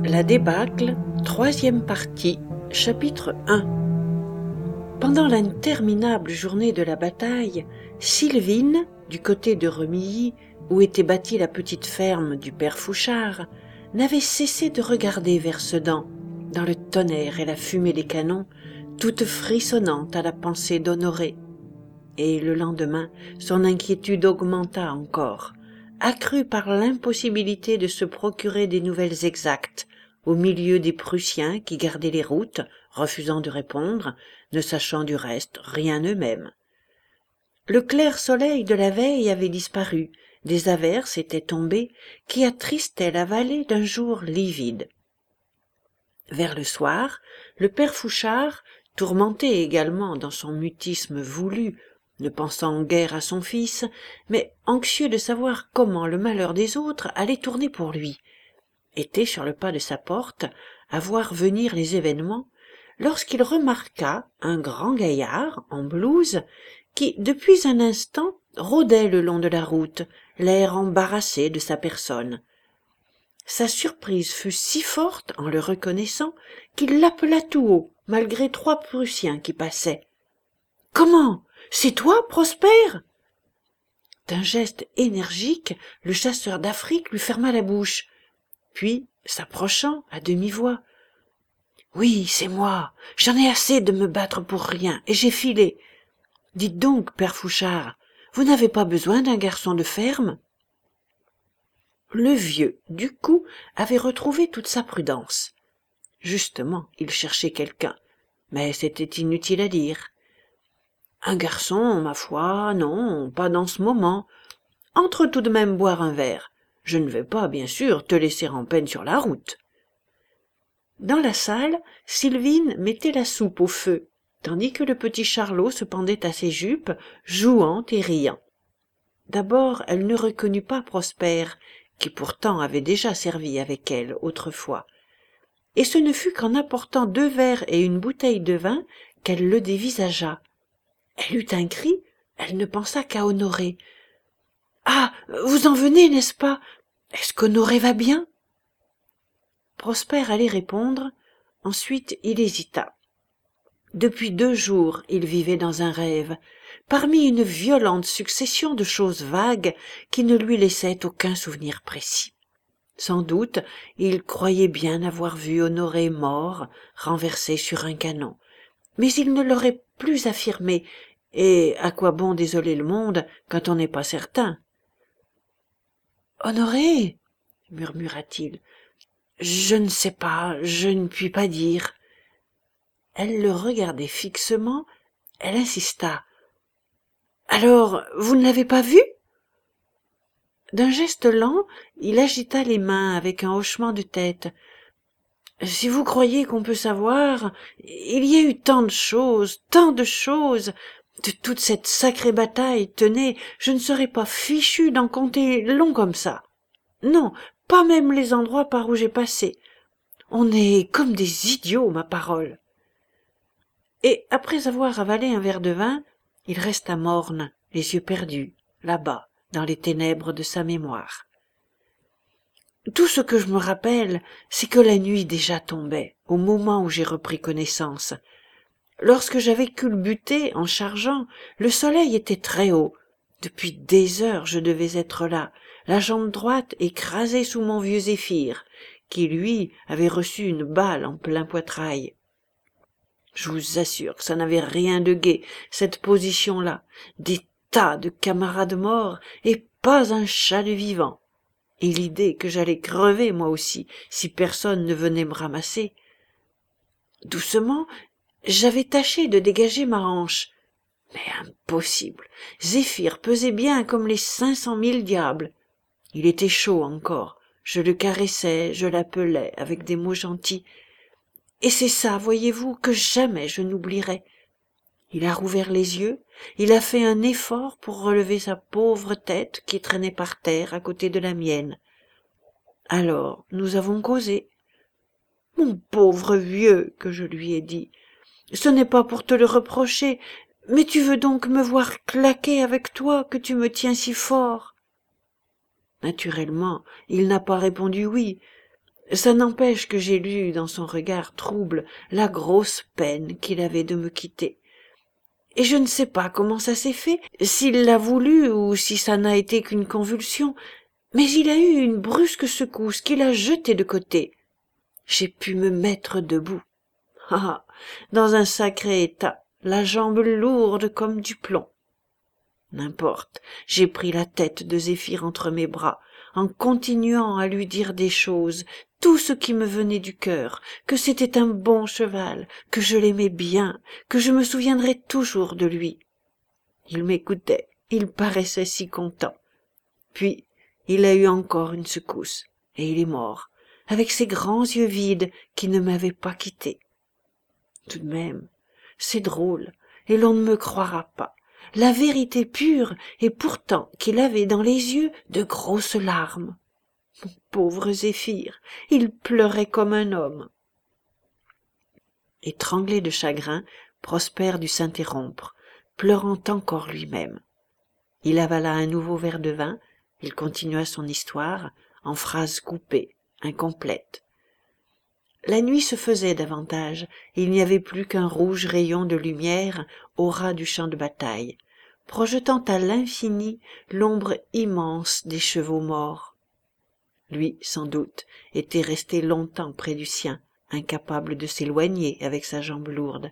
La débâcle, troisième partie, chapitre 1. Pendant l'interminable journée de la bataille, Sylvine, du côté de Remilly, où était bâtie la petite ferme du père Fouchard, n'avait cessé de regarder vers Sedan, dans le tonnerre et la fumée des canons, toute frissonnante à la pensée d'Honoré. Et le lendemain, son inquiétude augmenta encore, accrue par l'impossibilité de se procurer des nouvelles exactes, au milieu des Prussiens qui gardaient les routes, refusant de répondre, ne sachant du reste rien eux-mêmes. Le clair soleil de la veille avait disparu, des averses étaient tombées, qui attristaient la vallée d'un jour livide. Vers le soir, le père Fouchard, tourmenté également dans son mutisme voulu, ne pensant guère à son fils, mais anxieux de savoir comment le malheur des autres allait tourner pour lui, était sur le pas de sa porte, à voir venir les événements, lorsqu'il remarqua un grand gaillard, en blouse, qui, depuis un instant, rôdait le long de la route, l'air embarrassé de sa personne. Sa surprise fut si forte en le reconnaissant qu'il l'appela tout haut, malgré 3 Prussiens qui passaient. « Comment? C'est toi, Prosper ?» D'un geste énergique, le chasseur d'Afrique lui ferma la bouche. Puis, s'approchant à demi-voix, « Oui, c'est moi. J'en ai assez de me battre pour rien, et j'ai filé. Dites donc, père Fouchard, vous n'avez pas besoin d'un garçon de ferme ?» Le vieux, du coup, avait retrouvé toute sa prudence. Justement, il cherchait quelqu'un, mais c'était inutile à dire. Un garçon, ma foi, non, pas dans ce moment. Entre tout de même boire un verre. Je ne vais pas, bien sûr, te laisser en peine sur la route. Dans la salle, Sylvine mettait la soupe au feu, tandis que le petit Charlot se pendait à ses jupes, jouant et riant. D'abord, elle ne reconnut pas Prosper, qui pourtant avait déjà servi avec elle autrefois, et ce ne fut qu'en apportant 2 verres et une bouteille de vin qu'elle le dévisagea. Elle eut un cri, elle ne pensa qu'à Honoré. « Ah, vous en venez, n'est-ce pas? Est-ce qu'Honoré va bien ?» Prosper allait répondre, ensuite il hésita. Depuis 2 jours, il vivait dans un rêve, parmi une violente succession de choses vagues qui ne lui laissaient aucun souvenir précis. Sans doute, il croyait bien avoir vu Honoré mort, renversé sur un canon, mais il ne l'aurait plus affirmé, et à quoi bon désoler le monde quand on n'est pas certain? « Honoré, murmura-t-il, je ne sais pas, je ne puis pas dire. » Elle le regardait fixement, elle insista. « Alors, vous ne l'avez pas vu ?» D'un geste lent, il agita les mains avec un hochement de tête. « Si vous croyez qu'on peut savoir, il y a eu tant de choses, de toute cette sacrée bataille, tenez, je ne serais pas fichu d'en compter long comme ça. Non, pas même les endroits par où j'ai passé. On est comme des idiots, ma parole. » Et après avoir avalé un verre de vin, il resta morne, les yeux perdus, là-bas, dans les ténèbres de sa mémoire. Tout ce que je me rappelle, c'est que la nuit déjà tombait, au moment où j'ai repris connaissance. Lorsque j'avais culbuté en chargeant, le soleil était très haut. Depuis des heures je devais être là, la jambe droite écrasée sous mon vieux Zéphyr, qui, lui, avait reçu une balle en plein poitrail. Je vous assure que ça n'avait rien de gai, cette position-là. Des tas de camarades morts et pas un chat de vivant. Et l'idée que j'allais crever moi aussi, si personne ne venait me ramasser. Doucement, j'avais tâché de dégager ma hanche. Mais impossible. Zéphyr pesait bien comme les 500 000 diables. Il était chaud encore. Je le caressais, je l'appelais avec des mots gentils. Et c'est ça, voyez-vous, que jamais je n'oublierai. Il a rouvert les yeux, il a fait un effort pour relever sa pauvre tête qui traînait par terre à côté de la mienne. Alors, nous avons causé. « Mon pauvre vieux, » que je lui ai dit, « ce n'est pas pour te le reprocher, mais tu veux donc me voir claquer avec toi que tu me tiens si fort. » Naturellement, il n'a pas répondu oui. Ça n'empêche que j'ai lu dans son regard trouble la grosse peine qu'il avait de me quitter. Et je ne sais pas comment ça s'est fait, s'il l'a voulu ou si ça n'a été qu'une convulsion, mais il a eu une brusque secousse qui l'a jeté de côté. J'ai pu me mettre debout. Ah, dans un sacré état, la jambe lourde comme du plomb. N'importe, j'ai pris la tête de Zéphyr entre mes bras, en continuant à lui dire des choses, tout ce qui me venait du cœur, que c'était un bon cheval, que je l'aimais bien, que je me souviendrais toujours de lui. Il m'écoutait, il paraissait si content. Puis, il a eu encore une secousse, et il est mort, avec ses grands yeux vides qui ne m'avaient pas quitté. Tout de même, c'est drôle, et l'on ne me croira pas. La vérité pure, et pourtant qu'il avait dans les yeux de grosses larmes. Mon pauvre Zéphyr, il pleurait comme un homme. Étranglé de chagrin, Prosper dut s'interrompre, pleurant encore lui-même. Il avala un nouveau verre de vin, il continua son histoire, en phrases coupées, incomplètes. La nuit se faisait davantage, et il n'y avait plus qu'un rouge rayon de lumière au ras du champ de bataille, projetant à l'infini l'ombre immense des chevaux morts. Lui, sans doute, était resté longtemps près du sien, incapable de s'éloigner avec sa jambe lourde.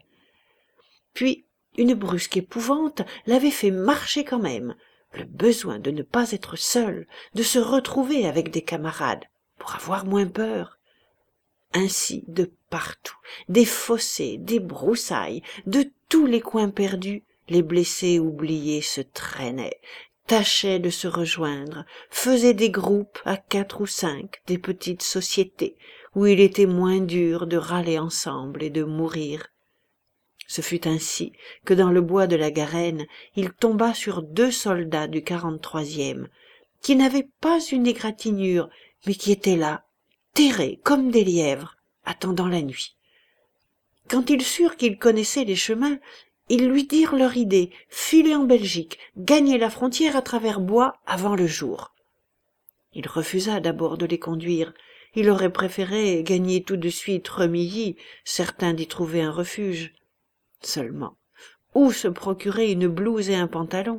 Puis, une brusque épouvante l'avait fait marcher quand même, le besoin de ne pas être seul, de se retrouver avec des camarades, pour avoir moins peur. Ainsi, de partout, des fossés, des broussailles, de tous les coins perdus, les blessés oubliés se traînaient, tâchaient de se rejoindre, faisaient des groupes à 4 ou 5, des petites sociétés, où il était moins dur de râler ensemble et de mourir. Ce fut ainsi que dans le bois de la Garenne, il tomba sur 2 soldats du 43e, qui n'avaient pas une égratignure, mais qui étaient là, terrés comme des lièvres, attendant la nuit. Quand ils surent qu'il connaissait les chemins, ils lui dirent leur idée, filer en Belgique, gagner la frontière à travers bois avant le jour. Il refusa d'abord de les conduire. Il aurait préféré gagner tout de suite Remilly, certain d'y trouver un refuge. Seulement, où se procurer une blouse et un pantalon?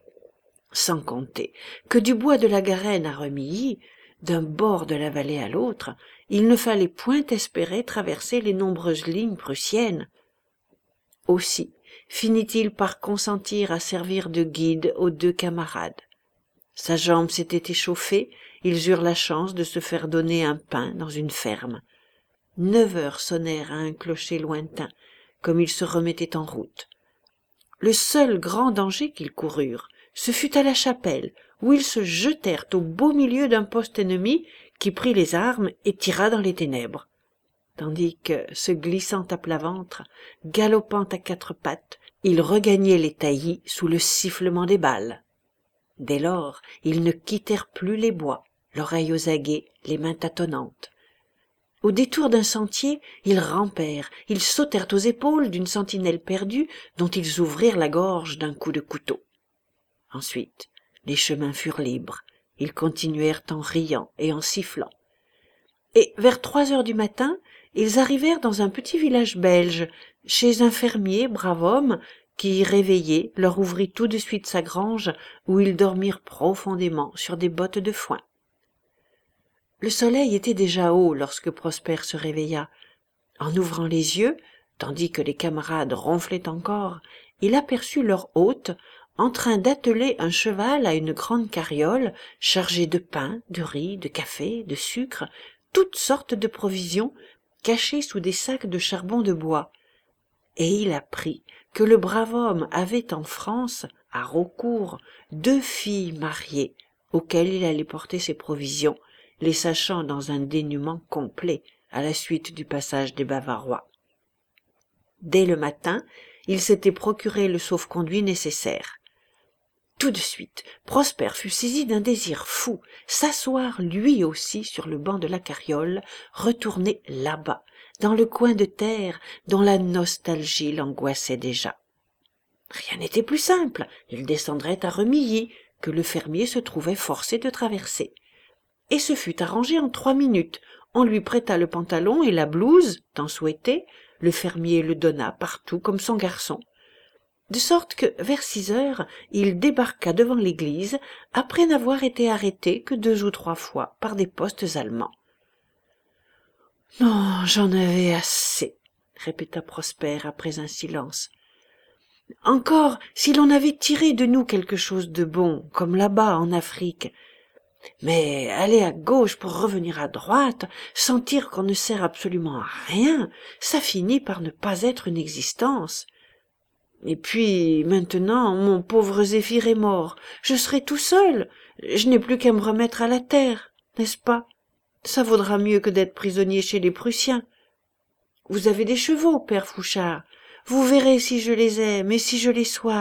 Sans compter que du bois de la Garenne à Remilly, d'un bord de la vallée à l'autre, il ne fallait point espérer traverser les nombreuses lignes prussiennes. Aussi finit-il par consentir à servir de guide aux 2 camarades. Sa jambe s'était échauffée, ils eurent la chance de se faire donner un pain dans une ferme. 9 heures sonnèrent à un clocher lointain, comme ils se remettaient en route. Le seul grand danger qu'ils coururent, ce fut à la chapelle, où ils se jetèrent au beau milieu d'un poste ennemi qui prit les armes et tira dans les ténèbres, tandis que, se glissant à plat ventre, galopant à 4 pattes, ils regagnaient les taillis sous le sifflement des balles. Dès lors, ils ne quittèrent plus les bois, l'oreille aux aguets, les mains tâtonnantes. Au détour d'un sentier, ils rampèrent, ils sautèrent aux épaules d'une sentinelle perdue dont ils ouvrirent la gorge d'un coup de couteau. Ensuite, les chemins furent libres, ils continuèrent en riant et en sifflant. Et vers 3 heures du matin, ils arrivèrent dans un petit village belge, chez un fermier, brave homme, qui, réveillé, leur ouvrit tout de suite sa grange, où ils dormirent profondément sur des bottes de foin. Le soleil était déjà haut lorsque Prosper se réveilla. En ouvrant les yeux, tandis que les camarades ronflaient encore, il aperçut leur hôte en train d'atteler un cheval à une grande carriole chargée de pain, de riz, de café, de sucre, toutes sortes de provisions cachées sous des sacs de charbon de bois. Et il apprit que le brave homme avait en France, à Raucourt, 2 filles mariées, auxquelles il allait porter ses provisions, les sachant dans un dénuement complet à la suite du passage des Bavarois. Dès le matin, il s'était procuré le sauf-conduit nécessaire. Tout de suite, Prosper fut saisi d'un désir fou, s'asseoir lui aussi sur le banc de la carriole, retourner là-bas, dans le coin de terre dont la nostalgie l'angoissait déjà. Rien n'était plus simple, il descendrait à Remilly, que le fermier se trouvait forcé de traverser. Et ce fut arrangé en 3 minutes, On lui prêta le pantalon et la blouse, tant souhaité, le fermier le donna partout comme son garçon. De sorte que, vers 6 heures, il débarqua devant l'église, après n'avoir été arrêté que 2 ou 3 fois par des postes allemands. « Non, j'en avais assez, » répéta Prosper après un silence. « Encore, si l'on avait tiré de nous quelque chose de bon, comme là-bas en Afrique. Mais aller à gauche pour revenir à droite, sentir qu'on ne sert absolument à rien, ça finit par ne pas être une existence. Et puis, maintenant, mon pauvre Zéphyr est mort. Je serai tout seul. Je n'ai plus qu'à me remettre à la terre, n'est-ce pas? Ça vaudra mieux que d'être prisonnier chez les Prussiens. Vous avez des chevaux, père Fouchard. Vous verrez si je les aime et si je les soigne. »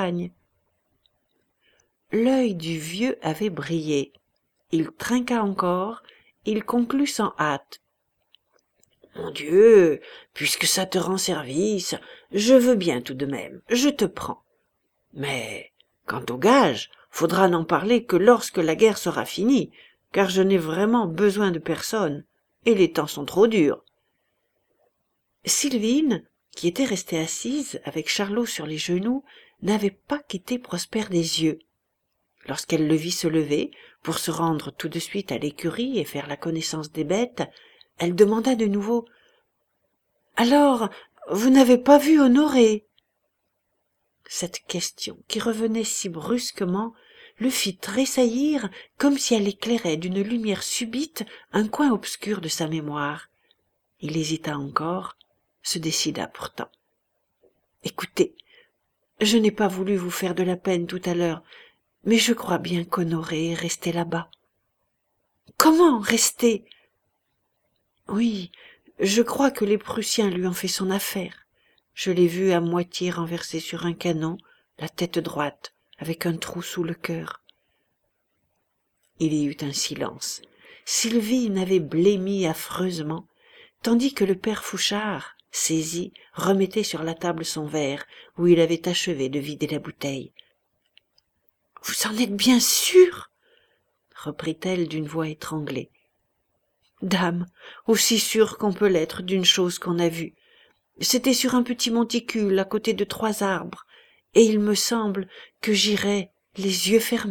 L'œil du vieux avait brillé. Il trinqua encore, il conclut sans hâte. « Mon Dieu, puisque ça te rend service, je veux bien tout de même, je te prends. Mais quant au gage, faudra n'en parler que lorsque la guerre sera finie, car je n'ai vraiment besoin de personne, et les temps sont trop durs. » Sylvine, qui était restée assise avec Charlot sur les genoux, n'avait pas quitté Prosper des yeux. Lorsqu'elle le vit se lever, pour se rendre tout de suite à l'écurie et faire la connaissance des bêtes, elle demanda de nouveau « Alors, vous n'avez pas vu Honoré ?» Cette question, qui revenait si brusquement, le fit tressaillir comme si elle éclairait d'une lumière subite un coin obscur de sa mémoire. Il hésita encore, se décida pourtant. « Écoutez, je n'ai pas voulu vous faire de la peine tout à l'heure, mais je crois bien qu'Honoré est resté là-bas. »« Comment resté ?»« Oui, je crois que les Prussiens lui ont fait son affaire. Je l'ai vu à moitié renversé sur un canon, la tête droite, avec un trou sous le cœur. » Il y eut un silence. Sylvine avait blêmi affreusement, tandis que le père Fouchard, saisi, remettait sur la table son verre, où il avait achevé de vider la bouteille. « Vous en êtes bien sûre ?» reprit-elle d'une voix étranglée. « Dame, aussi sûre qu'on peut l'être d'une chose qu'on a vue. C'était sur un petit monticule à côté de 3 arbres, et il me semble que j'irai les yeux fermés. »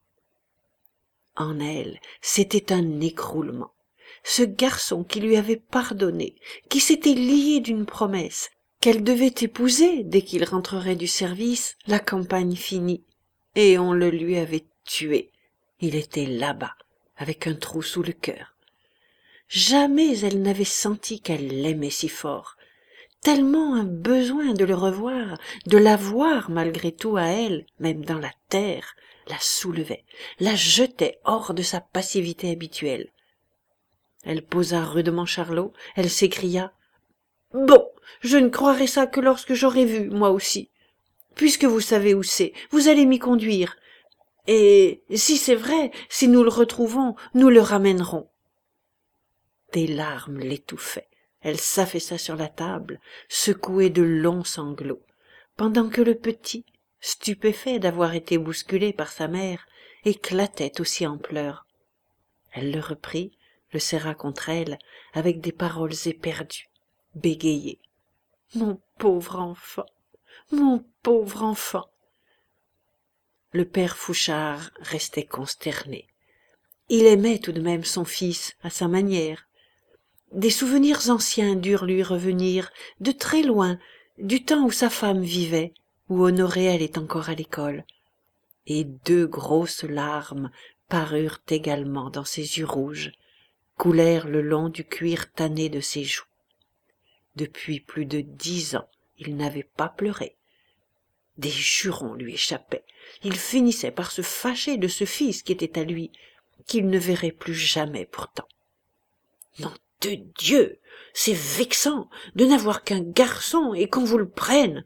En elle, c'était un écroulement. Ce garçon qui lui avait pardonné, qui s'était lié d'une promesse, qu'elle devait épouser dès qu'il rentrerait du service, la campagne finie, et on le lui avait tué. Il était là-bas, avec un trou sous le cœur. Jamais elle n'avait senti qu'elle l'aimait si fort. Tellement un besoin de le revoir, de l'avoir malgré tout à elle, même dans la terre, la soulevait, la jetait hors de sa passivité habituelle. Elle posa rudement Charlot, elle s'écria « Bon, je ne croirai ça que lorsque j'aurai vu, moi aussi. Puisque vous savez où c'est, vous allez m'y conduire. Et si c'est vrai, si nous le retrouvons, nous le ramènerons. » Des larmes l'étouffaient. Elle s'affaissa sur la table, secouait de longs sanglots, pendant que le petit, stupéfait d'avoir été bousculé par sa mère, éclatait aussi en pleurs. Elle le reprit, le serra contre elle, avec des paroles éperdues, bégayées. « Mon pauvre enfant, mon pauvre enfant !» Le père Fouchard restait consterné. Il aimait tout de même son fils à sa manière. Des souvenirs anciens durent lui revenir, de très loin, du temps où sa femme vivait, où Honoré allait encore à l'école. Et 2 grosses larmes parurent également dans ses yeux rouges, coulèrent le long du cuir tanné de ses joues. Depuis plus de 10 ans, il n'avait pas pleuré. Des jurons lui échappaient. Il finissait par se fâcher de ce fils qui était à lui, qu'il ne verrait plus jamais pourtant. Nom de Dieu, c'est vexant de n'avoir qu'un garçon et qu'on vous le prenne.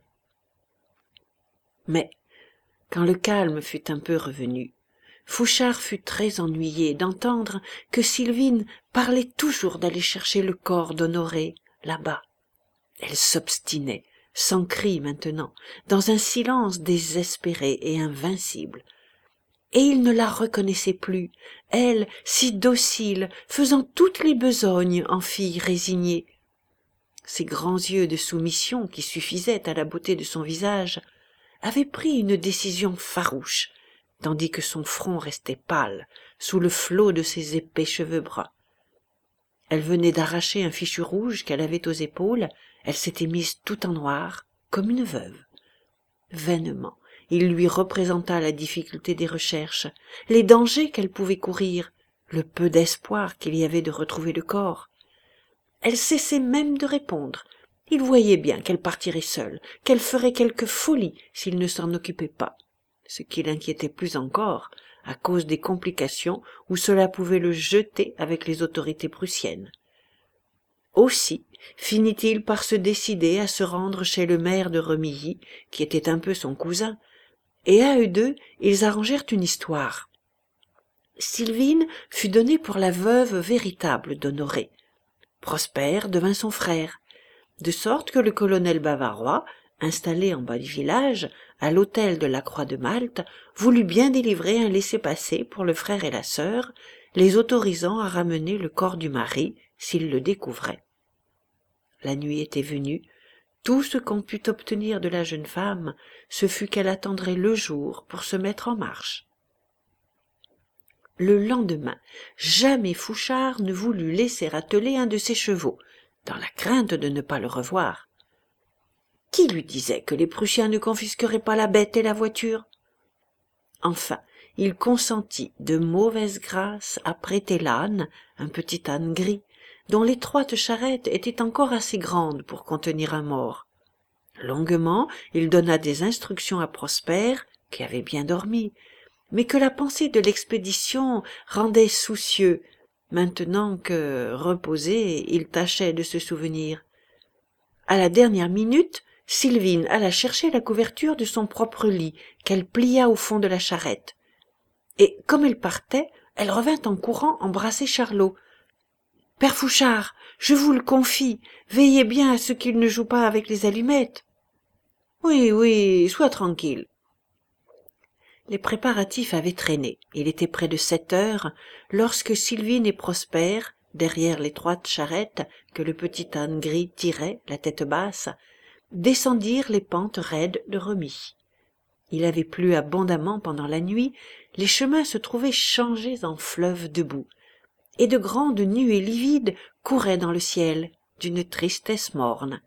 Mais, quand le calme fut un peu revenu, Fouchard fut très ennuyé d'entendre que Sylvine parlait toujours d'aller chercher le corps d'Honoré là-bas. Elle s'obstinait, sans cri maintenant, dans un silence désespéré et invincible. et il ne la reconnaissait plus, elle, si docile, faisant toutes les besognes en fille résignée. Ses grands yeux de soumission, qui suffisaient à la beauté de son visage, avaient pris une décision farouche, tandis que son front restait pâle sous le flot de ses épais cheveux bruns. Elle venait d'arracher un fichu rouge qu'elle avait aux épaules, elle s'était mise tout en noir, comme une veuve. Vainement, il lui représenta la difficulté des recherches, les dangers qu'elle pouvait courir, le peu d'espoir qu'il y avait de retrouver le corps. Elle cessait même de répondre. Il voyait bien qu'elle partirait seule, qu'elle ferait quelque folie s'il ne s'en occupait pas, ce qui l'inquiétait plus encore, à cause des complications où cela pouvait le jeter avec les autorités prussiennes. Aussi finit-il par se décider à se rendre chez le maire de Remilly, qui était un peu son cousin, et à eux deux ils arrangèrent une histoire. Sylvine fut donnée pour la veuve véritable d'Honoré. Prosper devint son frère, de sorte que le colonel bavarois, installé en bas du village, à l'hôtel de la Croix de Malte, voulut bien délivrer un laissez-passer pour le frère et la sœur, les autorisant à ramener le corps du mari s'ils le découvraient. La nuit était venue, tout ce qu'on put obtenir de la jeune femme, ce fut qu'elle attendrait le jour pour se mettre en marche. Le lendemain, jamais Fouchard ne voulut laisser atteler un de ses chevaux, dans la crainte de ne pas le revoir. Qui lui disait que les Prussiens ne confisqueraient pas la bête et la voiture? Enfin, il consentit de mauvaise grâce à prêter l'âne, un petit âne gris, dont l'étroite charrette était encore assez grande pour contenir un mort. Longuement, il donna des instructions à Prosper, qui avait bien dormi, mais que la pensée de l'expédition rendait soucieux, maintenant que, reposé, il tâchait de se souvenir. À la dernière minute, Sylvine alla chercher la couverture de son propre lit, qu'elle plia au fond de la charrette. Et, comme elle partait, elle revint en courant embrasser Charlot. « Père Fouchard, je vous le confie, veillez bien à ce qu'il ne joue pas avec les allumettes. »« Oui, oui, sois tranquille. » Les préparatifs avaient traîné. Il était près de 7 heures, lorsque Sylvine et Prosper, derrière l'étroite charrette que le petit âne gris tirait, la tête basse, descendirent les pentes raides de Remilly. Il avait plu abondamment pendant la nuit, les chemins se trouvaient changés en fleuves de boue, et de grandes nuées livides couraient dans le ciel, d'une tristesse morne.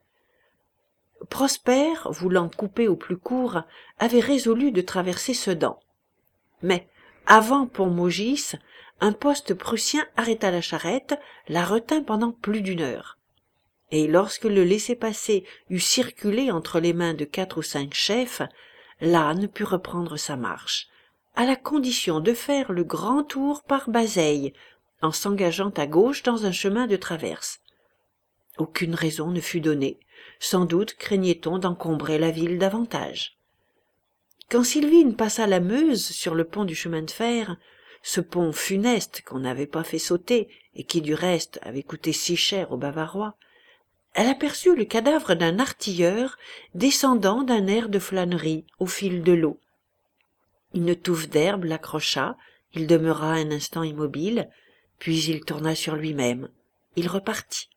Prosper, voulant couper au plus court, avait résolu de traverser Sedan. Mais, avant Pont-Maugis, un poste prussien arrêta la charrette, la retint pendant plus d'1 heure. Et lorsque le laissez-passer eut circulé entre les mains de 4 ou 5 chefs, l'âne put reprendre sa marche, à la condition de faire le grand tour par Bazeilles, en s'engageant à gauche dans un chemin de traverse. Aucune raison ne fut donnée, sans doute craignait-on d'encombrer la ville davantage. Quand Sylvine passa la Meuse sur le pont du chemin de fer, ce pont funeste qu'on n'avait pas fait sauter et qui du reste avait coûté si cher aux Bavarois, elle aperçut le cadavre d'un artilleur descendant d'un air de flânerie au fil de l'eau. Une touffe d'herbe l'accrocha, il demeura un instant immobile, puis il tourna sur lui-même. Il repartit.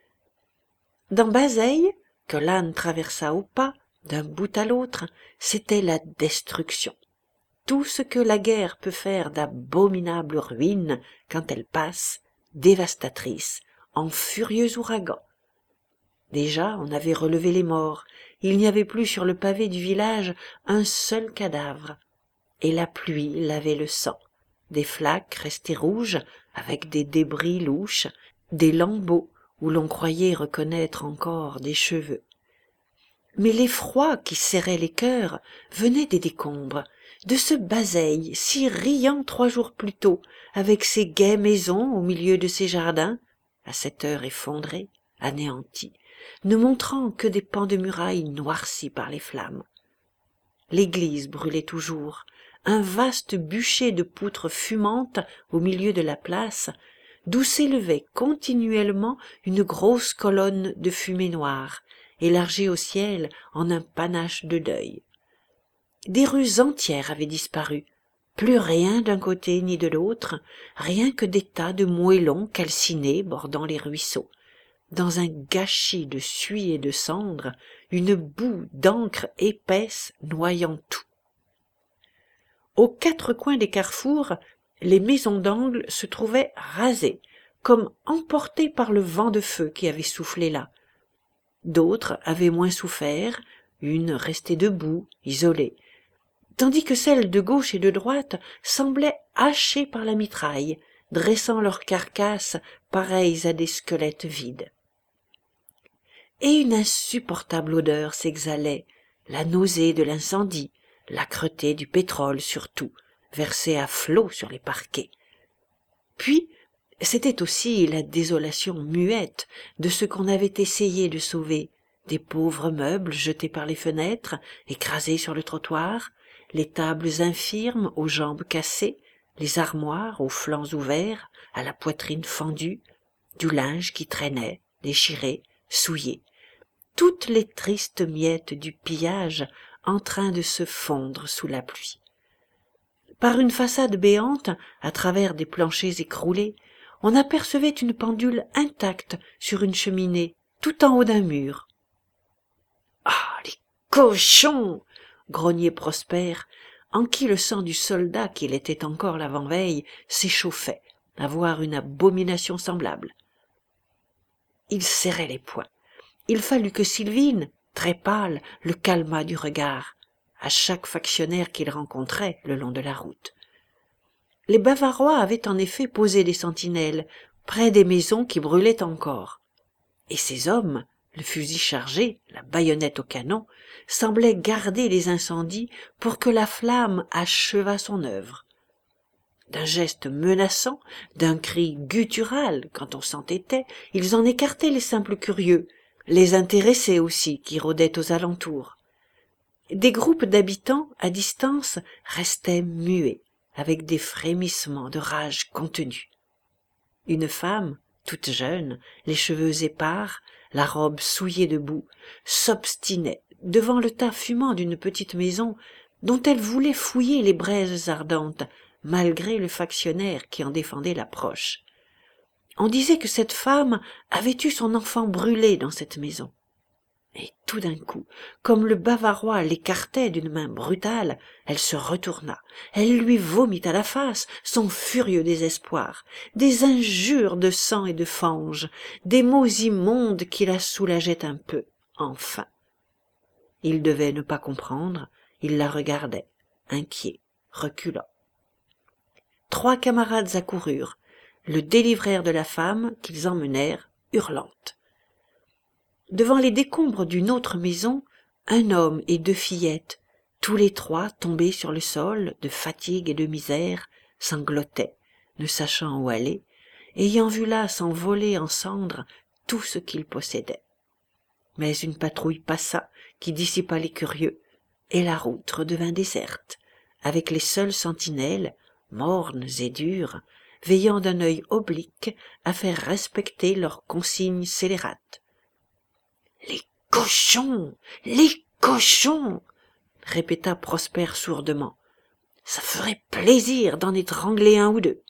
Dans Bazeilles, que l'âne traversa au pas, d'un bout à l'autre, c'était la destruction. Tout ce que la guerre peut faire d'abominables ruines quand elle passe, dévastatrice, en furieux ouragan. Déjà, on avait relevé les morts, il n'y avait plus sur le pavé du village un seul cadavre, et la pluie lavait le sang, des flaques restées rouges avec des débris louches, des lambeaux où l'on croyait reconnaître encore des cheveux. Mais l'effroi qui serrait les cœurs venait des décombres, de ce Bazeilles si riant 3 jours plus tôt, avec ses gaies maisons au milieu de ses jardins, à cette heure effondrés, anéantis, ne montrant que des pans de murailles noircis par les flammes. L'église brûlait toujours, un vaste bûcher de poutres fumantes au milieu de la place, d'où s'élevait continuellement une grosse colonne de fumée noire, élargie au ciel en un panache de deuil. Des rues entières avaient disparu, plus rien d'un côté ni de l'autre, rien que des tas de moellons calcinés bordant les ruisseaux. Dans un gâchis de suie et de cendres, une boue d'encre épaisse noyant tout. Aux quatre coins des carrefours, les maisons d'angle se trouvaient rasées, comme emportées par le vent de feu qui avait soufflé là. D'autres avaient moins souffert, une restait debout, isolée, tandis que celles de gauche et de droite semblaient hachées par la mitraille, dressant leurs carcasses pareilles à des squelettes vides. Et une insupportable odeur s'exhalait, la nausée de l'incendie, l'âcreté du pétrole surtout, versé à flots sur les parquets. Puis, c'était aussi la désolation muette de ce qu'on avait essayé de sauver, des pauvres meubles jetés par les fenêtres, écrasés sur le trottoir, les tables infirmes aux jambes cassées, les armoires aux flancs ouverts, à la poitrine fendue, du linge qui traînait, déchiré, souillé, toutes les tristes miettes du pillage en train de se fondre sous la pluie. Par une façade béante, à travers des planchers écroulés, on apercevait une pendule intacte sur une cheminée, tout en haut d'un mur. « Ah, les cochons !» grognait Prosper, en qui le sang du soldat qu'il était encore l'avant-veille s'échauffait à voir une abomination semblable. Il serrait les poings. Il fallut que Sylvine, très pâle, le calmât du regard, à chaque factionnaire qu'il rencontrait le long de la route. Les Bavarois avaient en effet posé des sentinelles près des maisons qui brûlaient encore, et ces hommes, le fusil chargé, la baïonnette au canon, semblaient garder les incendies pour que la flamme achevât son œuvre. D'un geste menaçant, d'un cri guttural quand on s'entêtait, ils en écartaient les simples curieux, les intéressés aussi qui rôdaient aux alentours. Des groupes d'habitants à distance restaient muets, avec des frémissements de rage contenue. Une femme, toute jeune, les cheveux épars, la robe souillée de boue, s'obstinait devant le tas fumant d'une petite maison dont elle voulait fouiller les braises ardentes, malgré le factionnaire qui en défendait l'approche. On disait que cette femme avait eu son enfant brûlé dans cette maison. Et tout d'un coup, comme le Bavarois l'écartait d'une main brutale, elle se retourna, elle lui vomit à la face son furieux désespoir, des injures de sang et de fange, des mots immondes qui la soulageaient un peu, enfin. Il devait ne pas comprendre, il la regardait, inquiet, reculant. 3 camarades accoururent, le délivrèrent de la femme qu'ils emmenèrent, hurlante. Devant les décombres d'une autre maison, un homme et 2 fillettes, tous les 3 tombés sur le sol, de fatigue et de misère, sanglotaient, ne sachant où aller, ayant vu là s'envoler en cendres tout ce qu'ils possédaient. Mais une patrouille passa, qui dissipa les curieux, et la route redevint déserte, avec les seules sentinelles, mornes et dures, veillant d'un œil oblique à faire respecter leurs consignes scélérates. « Les cochons! Les cochons !» répéta Prosper sourdement. « Ça ferait plaisir d'en étrangler un ou deux. »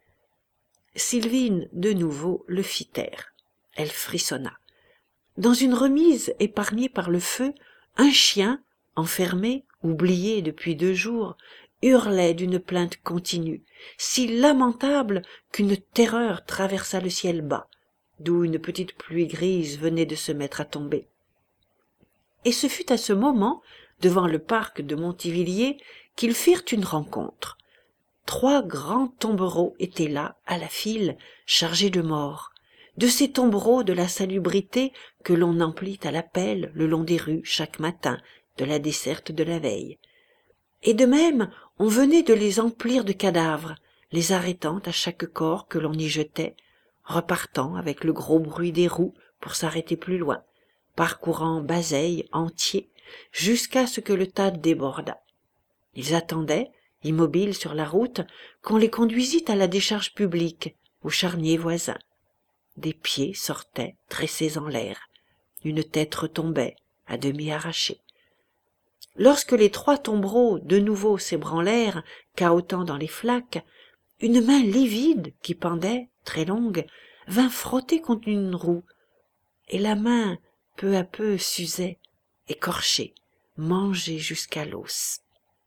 Sylvine, de nouveau, le fit taire. Elle frissonna. Dans une remise épargnée par le feu, un chien, enfermé, oublié depuis 2 jours, hurlait d'une plainte continue, si lamentable qu'une terreur traversa le ciel bas, d'où une petite pluie grise venait de se mettre à tomber. Et ce fut à ce moment, devant le parc de Montivilliers, qu'ils firent une rencontre. 3 grands tombereaux étaient là, à la file, chargés de morts, de ces tombereaux de la salubrité que l'on emplit à la pelle le long des rues chaque matin de la desserte de la veille. Et de même, on venait de les emplir de cadavres, les arrêtant à chaque corps que l'on y jetait, repartant avec le gros bruit des roues pour s'arrêter plus loin, parcourant Bazeilles entier jusqu'à ce que le tas débordât. Ils attendaient, immobiles sur la route, qu'on les conduisît à la décharge publique, au charnier voisin. Des pieds sortaient, tressés en l'air. Une tête retombait, à demi arrachée. Lorsque les 3 tombereaux de nouveau s'ébranlèrent, cahotant dans les flaques, une main livide qui pendait, très longue, vint frotter contre une roue, et la main peu à peu s'usait, écorchée, mangée jusqu'à l'os.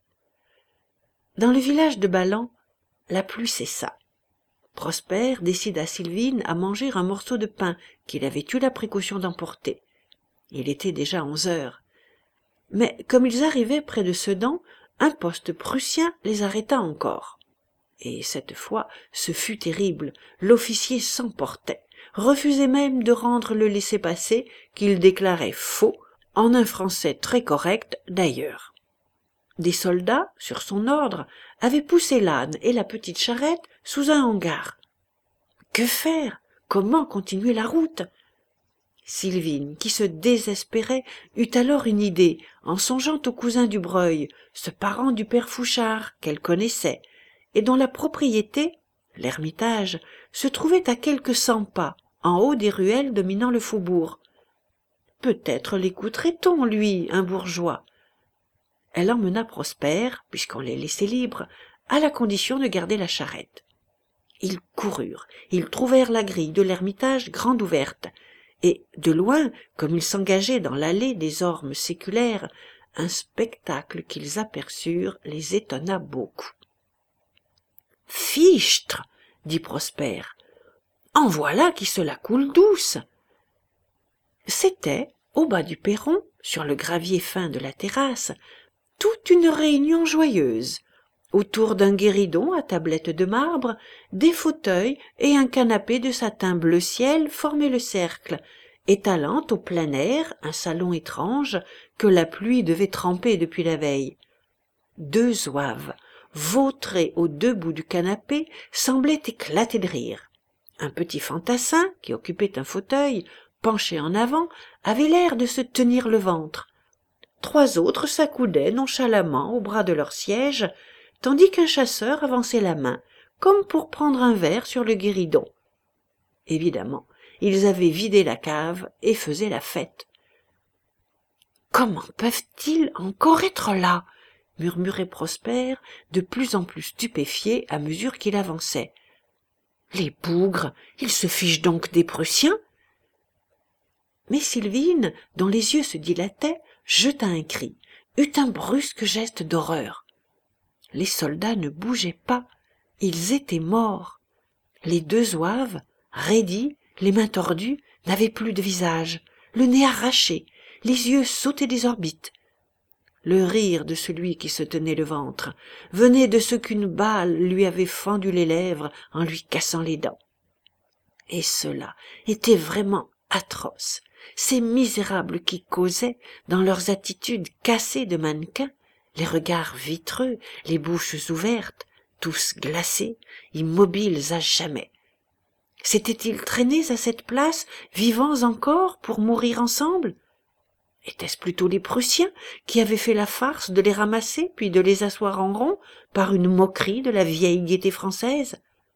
Dans le village de Ballan, la pluie cessa. Prosper décida Sylvine à manger un morceau de pain qu'il avait eu la précaution d'emporter. Il était déjà 11 heures. Mais comme ils arrivaient près de Sedan, un poste prussien les arrêta encore. Et cette fois, ce fut terrible. L'officier s'emportait, refusait même de rendre le laissez-passer qu'il déclarait faux, en un français très correct d'ailleurs. Des soldats, sur son ordre, avaient poussé l'âne et la petite charrette sous un hangar. Que faire? Comment continuer la route? Sylvine, qui se désespérait, eut alors une idée, en songeant au cousin du Breuil, ce parent du père Fouchard qu'elle connaissait, et dont la propriété, l'Ermitage, se trouvait à quelques 100 pas, en haut des ruelles dominant le faubourg. Peut-être l'écouterait-on, lui, un bourgeois. Elle emmena Prosper, puisqu'on les laissait libres, à la condition de garder la charrette. Ils coururent, ils trouvèrent la grille de l'Ermitage grande ouverte, et, de loin, comme ils s'engageaient dans l'allée des ormes séculaires, un spectacle qu'ils aperçurent les étonna beaucoup. « Fichtre !» dit Prosper. « En voilà qui se la coule douce !» C'était, au bas du perron, sur le gravier fin de la terrasse, toute une réunion joyeuse. Autour d'un guéridon à tablette de marbre, des fauteuils et un canapé de satin bleu ciel formaient le cercle, étalant au plein air un salon étrange que la pluie devait tremper depuis la veille. 2 zouaves, vautrés aux 2 bouts du canapé, semblaient éclater de rire. Un petit fantassin, qui occupait un fauteuil, penché en avant, avait l'air de se tenir le ventre. 3 autres s'accoudaient nonchalamment au bras de leur siège, tandis qu'un chasseur avançait la main, comme pour prendre un verre sur le guéridon. Évidemment, ils avaient vidé la cave et faisaient la fête. « Comment peuvent-ils encore être là ?» murmurait Prosper, de plus en plus stupéfié à mesure qu'il avançait. « Les bougres, ils se fichent donc des Prussiens ?» Mais Sylvine, dont les yeux se dilataient, jeta un cri, eut un brusque geste d'horreur. Les soldats ne bougeaient pas, ils étaient morts. Les 2 zouaves, raidis, les mains tordues, n'avaient plus de visage, le nez arraché, les yeux sautés des orbites. Le rire de celui qui se tenait le ventre venait de ce qu'une balle lui avait fendu les lèvres en lui cassant les dents. Et cela était vraiment atroce. Ces misérables qui causaient, dans leurs attitudes cassées de mannequins, les regards vitreux, les bouches ouvertes, tous glacés, immobiles à jamais. S'étaient-ils traînés à cette place, vivants encore, pour mourir ensemble? Était-ce plutôt les Prussiens qui avaient fait la farce de les ramasser puis de les asseoir en rond par une moquerie de la vieille gaieté française?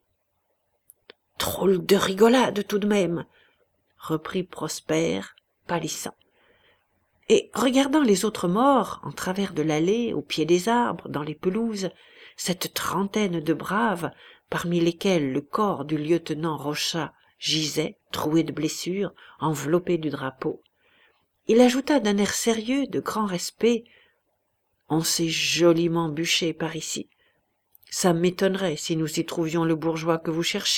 Drôle de rigolade tout de même, reprit Prosper, pâlissant. Et regardant les autres morts, en travers de l'allée, au pied des arbres, dans les pelouses, cette trentaine de braves, parmi lesquels le corps du lieutenant Rochat gisait, troué de blessures, enveloppé du drapeau, il ajouta d'un air sérieux, de grand respect, « On s'est joliment bûché par ici. Ça m'étonnerait si nous y trouvions le bourgeois que vous cherchez. »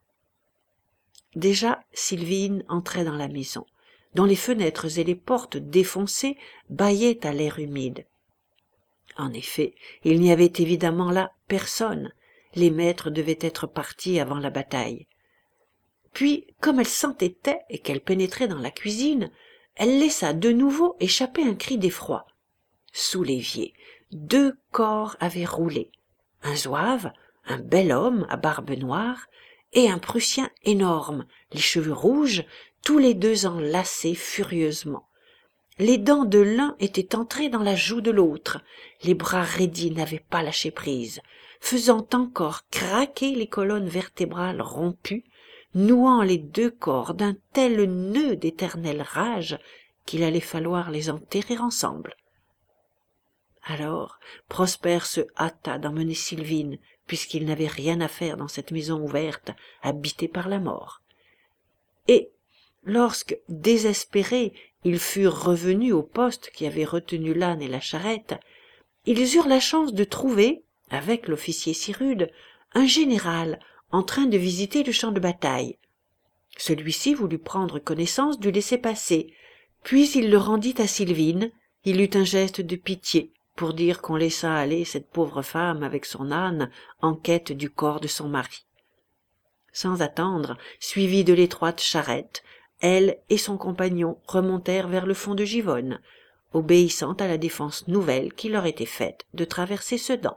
Déjà, Sylvine entrait dans la maison, dont les fenêtres et les portes défoncées bâillaient à l'air humide. En effet, il n'y avait évidemment là personne. Les maîtres devaient être partis avant la bataille. Puis, comme elle s'entêtait et qu'elle pénétrait dans la cuisine, elle laissa de nouveau échapper un cri d'effroi. Sous l'évier, 2 corps avaient roulé. Un zouave, un bel homme à barbe noire, et un Prussien énorme, les cheveux rouges, tous les 2 enlacés furieusement. Les dents de l'un étaient entrées dans la joue de l'autre, les bras raidis n'avaient pas lâché prise, faisant encore craquer les colonnes vertébrales rompues, nouant les 2 corps d'un tel nœud d'éternelle rage qu'il allait falloir les enterrer ensemble. Alors Prosper se hâta d'emmener Sylvine, puisqu'il n'avait rien à faire dans cette maison ouverte, habitée par la mort. Et lorsque, désespérés, ils furent revenus au poste qui avait retenu l'âne et la charrette, ils eurent la chance de trouver, avec l'officier si rude, un général en train de visiter le champ de bataille. Celui-ci voulut prendre connaissance du laissez-passer, puis il le rendit à Sylvine. Il eut un geste de pitié pour dire qu'on laissa aller cette pauvre femme avec son âne en quête du corps de son mari. Sans attendre, suivis de l'étroite charrette, elle et son compagnon remontèrent vers le fond de Givonne, obéissant à la défense nouvelle qui leur était faite de traverser Sedan.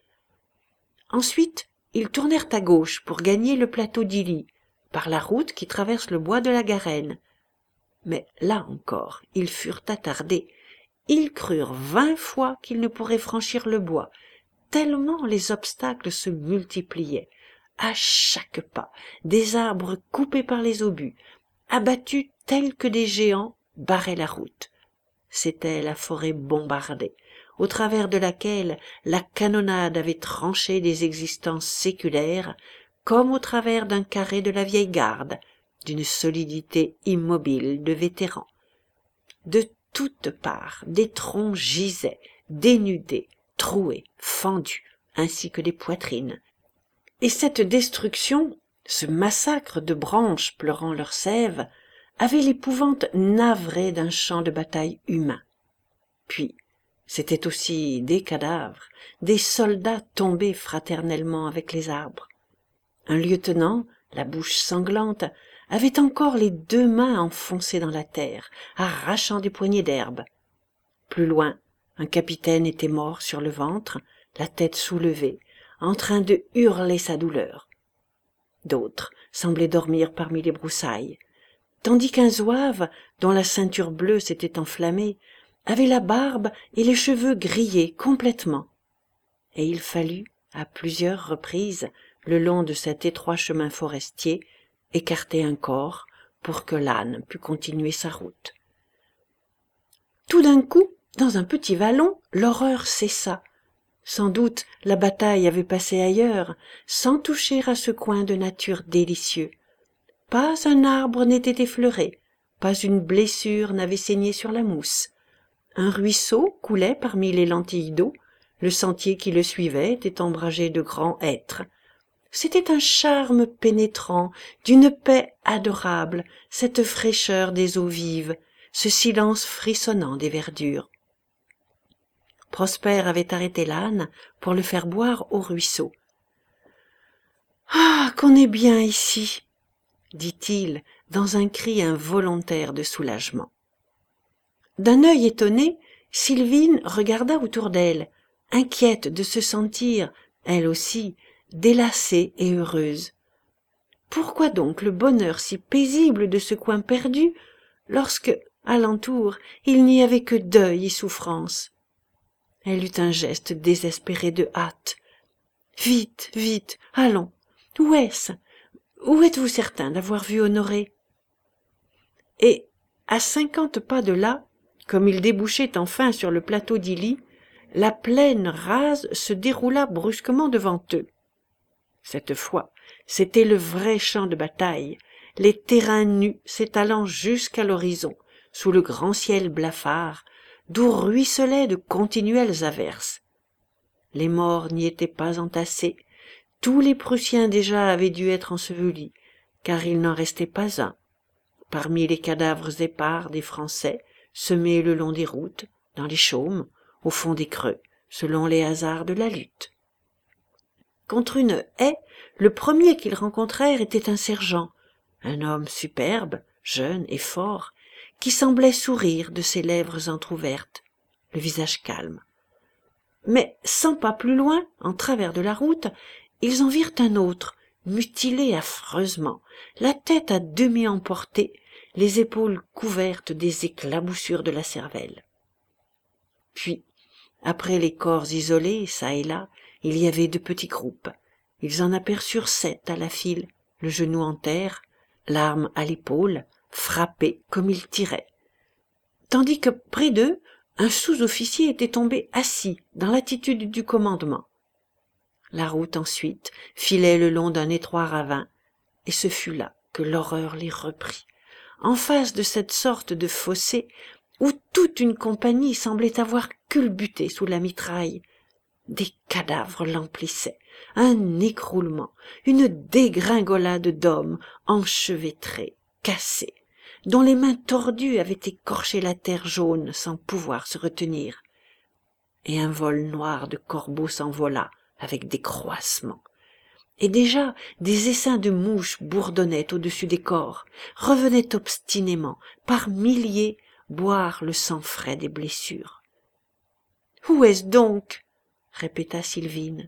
Ensuite, ils tournèrent à gauche pour gagner le plateau d'Illy, par la route qui traverse le bois de la Garenne. Mais là encore, ils furent attardés. Ils crurent 20 fois qu'ils ne pourraient franchir le bois, tellement les obstacles se multipliaient. À chaque pas, des arbres coupés par les obus, abattus tels que des géants, barraient la route. C'était la forêt bombardée, au travers de laquelle la canonnade avait tranché des existences séculaires, comme au travers d'un carré de la vieille garde, d'une solidité immobile de vétérans. De toutes parts, des troncs gisaient, dénudés, troués, fendus, ainsi que des poitrines. Et cette destruction, ce massacre de branches pleurant leur sève, avait l'épouvante navrée d'un champ de bataille humain. Puis, c'étaient aussi des cadavres, des soldats tombés fraternellement avec les arbres. Un lieutenant, la bouche sanglante, avait encore les 2 mains enfoncées dans la terre, arrachant des poignées d'herbe. Plus loin, un capitaine était mort sur le ventre, la tête soulevée, en train de hurler sa douleur. D'autres semblaient dormir parmi les broussailles, tandis qu'un zouave, dont la ceinture bleue s'était enflammée, avait la barbe et les cheveux grillés complètement. Et il fallut, à plusieurs reprises, le long de cet étroit chemin forestier, écarter un corps pour que l'âne pût continuer sa route. Tout d'un coup, dans un petit vallon, l'horreur cessa. Sans doute la bataille avait passé ailleurs, sans toucher à ce coin de nature délicieux. Pas un arbre n'était effleuré, pas une blessure n'avait saigné sur la mousse. Un ruisseau coulait parmi les lentilles d'eau, le sentier qui le suivait était ombragé de grands hêtres. C'était un charme pénétrant, d'une paix adorable, cette fraîcheur des eaux vives, ce silence frissonnant des verdures. Prosper avait arrêté l'âne pour le faire boire au ruisseau. « Ah, qu'on est bien ici !» dit-il dans un cri involontaire de soulagement. D'un œil étonné, Sylvine regarda autour d'elle, inquiète de se sentir, elle aussi, délassée et heureuse. Pourquoi donc le bonheur si paisible de ce coin perdu, lorsque, alentour, il n'y avait que deuil et souffrance? Elle eut un geste désespéré de hâte. « Vite, vite, allons. Où est-ce? Où êtes-vous certain d'avoir vu Honoré ?» Et, à 50 pas de là, comme ils débouchaient enfin sur le plateau d'Illy, la plaine rase se déroula brusquement devant eux. Cette fois, c'était le vrai champ de bataille, les terrains nus s'étalant jusqu'à l'horizon, sous le grand ciel blafard, d'où ruisselaient de continuelles averses. Les morts n'y étaient pas entassés, tous les Prussiens déjà avaient dû être ensevelis, car il n'en restait pas un. Parmi les cadavres épars des Français, semés le long des routes, dans les chaumes, au fond des creux, selon les hasards de la lutte. Contre une haie, le premier qu'ils rencontrèrent était un sergent, un homme superbe, jeune et fort, qui semblait sourire de ses lèvres entr'ouvertes, le visage calme. Mais 100 pas plus loin, en travers de la route, ils en virent un autre, mutilé affreusement, la tête à demi emportée, les épaules couvertes des éclaboussures de la cervelle. Puis, après les corps isolés, çà et là, il y avait de petits groupes. Ils en aperçurent 7 à la file, le genou en terre, l'arme à l'épaule, frappés comme ils tiraient. Tandis que près d'eux, Un sous-officier était tombé assis dans l'attitude du commandement. La route ensuite filait le long d'un étroit ravin, et ce fut là que l'horreur les reprit, en face de cette sorte de fossé où toute une compagnie semblait avoir culbuté sous la mitraille. Des cadavres l'emplissaient, un écroulement, une dégringolade d'hommes enchevêtrés, cassés, dont les mains tordues avaient écorché la terre jaune sans pouvoir se retenir. Et un vol noir de corbeaux s'envola avec des croassements. Et déjà des essaims de mouches bourdonnaient au-dessus des corps, revenaient obstinément, par milliers, boire le sang frais des blessures. « Où est-ce donc ?» répéta Sylvine.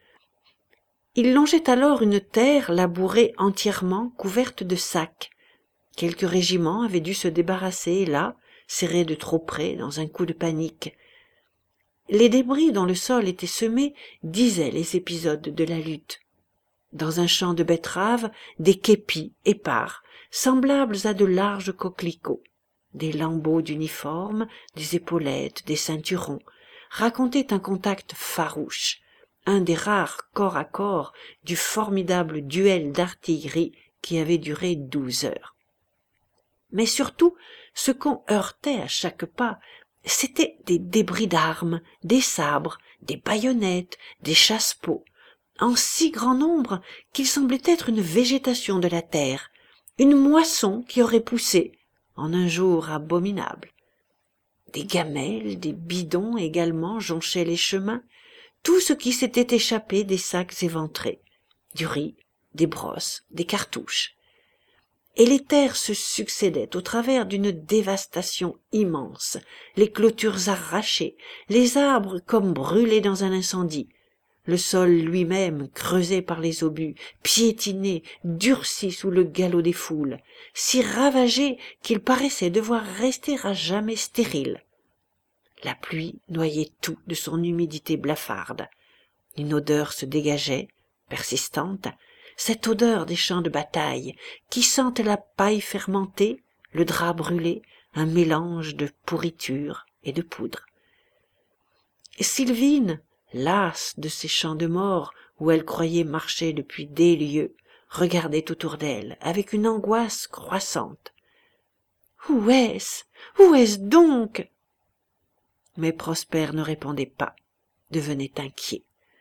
Il longeait alors une terre labourée entièrement, couverte de sacs. Quelques régiments avaient dû se débarrasser là, serrés de trop près dans un coup de panique. Les débris dont le sol était semé disaient les épisodes de la lutte. Dans un champ de betteraves, des képis épars, semblables à de larges coquelicots, des lambeaux d'uniformes, des épaulettes, des ceinturons, racontaient un contact farouche, un des rares corps à corps du formidable duel d'artillerie qui avait duré 12 heures. Mais surtout, ce qu'on heurtait à chaque pas, c'étaient des débris d'armes, des sabres, des baïonnettes, des chasse-peaux, en si grand nombre qu'il semblait être une végétation de la terre, une moisson qui aurait poussé en un jour abominable. Des gamelles, des bidons également jonchaient les chemins, tout ce qui s'était échappé des sacs éventrés, du riz, des brosses, des cartouches. Et les terres se succédaient au travers d'une dévastation immense, les clôtures arrachées, les arbres comme brûlés dans un incendie, le sol lui-même creusé par les obus, piétiné, durci sous le galop des foules, si ravagé qu'il paraissait devoir rester à jamais stérile. La pluie noyait tout de son humidité blafarde. Une odeur se dégageait, persistante, cette odeur des champs de bataille, qui sentent la paille fermentée, le drap brûlé, un mélange de pourriture et de poudre. Sylvine, lasse de ces champs de mort où elle croyait marcher depuis des lieues, regardait autour d'elle avec une angoisse croissante. « Où est-ce? Où est-ce donc ?» Mais Prosper ne répondait pas, devenait inquiet.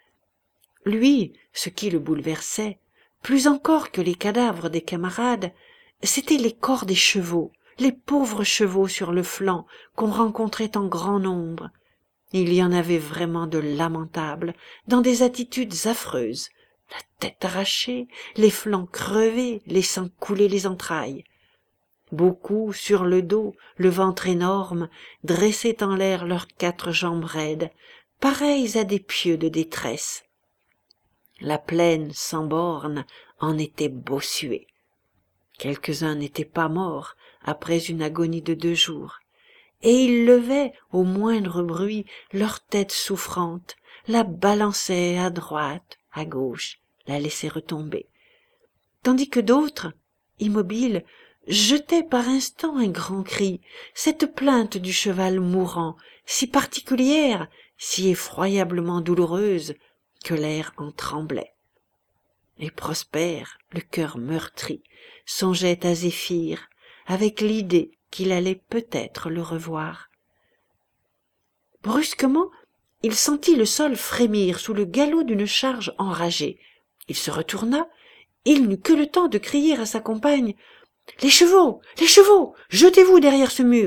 Lui, ce qui le bouleversait, plus encore que les cadavres des camarades, c'étaient les corps des chevaux, les pauvres chevaux sur le flanc qu'on rencontrait en grand nombre. Il y en avait vraiment de lamentables, dans des attitudes affreuses, la tête arrachée, les flancs crevés, laissant couler les entrailles. Beaucoup, sur le dos, le ventre énorme, dressaient en l'air leurs 4 jambes raides, pareilles à des pieux de détresse. La plaine sans bornes en était bossuée. Quelques-uns n'étaient pas morts après une agonie de 2 jours, et ils levaient au moindre bruit leur tête souffrante, la balançaient à droite, à gauche, la laissaient retomber, tandis que d'autres, immobiles, jetaient par instant un grand cri, cette plainte du cheval mourant, si particulière, si effroyablement douloureuse, que l'air en tremblait. Et Prosper, le cœur meurtri, songeait à Zéphir, avec l'idée qu'il allait peut-être le revoir. Brusquement, il sentit le sol frémir sous le galop d'une charge enragée. Il se retourna, il n'eut que le temps de crier à sa compagne « Les chevaux! Les chevaux! Jetez-vous derrière ce mur !»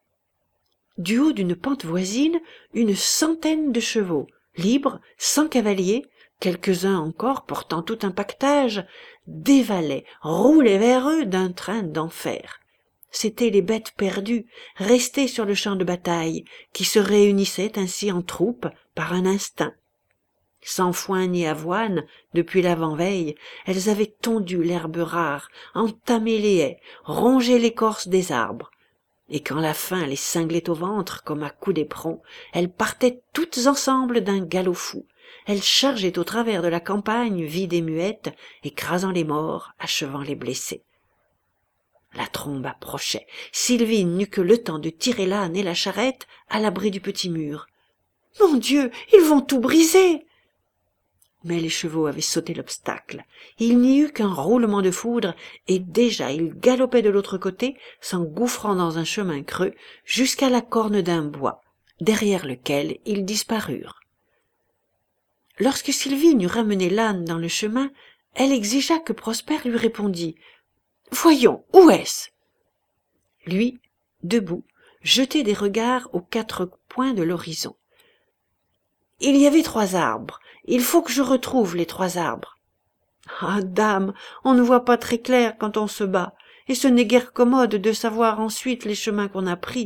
Du haut d'une pente voisine, une centaine de chevaux, libres, sans cavalier, quelques-uns encore portant tout un pactage, dévalaient, roulaient vers eux d'un train d'enfer. C'étaient les bêtes perdues, restées sur le champ de bataille, qui se réunissaient ainsi en troupes par un instinct. Sans foin ni avoine, depuis l'avant-veille, elles avaient tondu l'herbe rare, entamé les haies, rongé l'écorce des arbres. Et quand la faim les cinglait au ventre comme à coups d'éperon, elles partaient toutes ensemble d'un galop fou. Elles chargeaient au travers de la campagne vide et muette, écrasant les morts, achevant les blessés. La trombe approchait. Sylvine n'eut que le temps de tirer l'âne et la charrette à l'abri du petit mur. « Mon Dieu, ils vont tout briser !» Mais les chevaux avaient sauté l'obstacle. Il n'y eut qu'un roulement de foudre, et déjà ils galopaient de l'autre côté, s'engouffrant dans un chemin creux, jusqu'à la corne d'un bois, derrière lequel ils disparurent. Lorsque Sylvine eut ramené l'âne dans le chemin, elle exigea que Prosper lui répondît. « Voyons, où est-ce » Lui, debout, jetait des regards aux quatre points de l'horizon. « Il y avait 3 arbres. Il faut que je retrouve les 3 arbres. »« Ah, dame, on ne voit pas très clair quand on se bat, et ce n'est guère commode de savoir ensuite les chemins qu'on a pris. »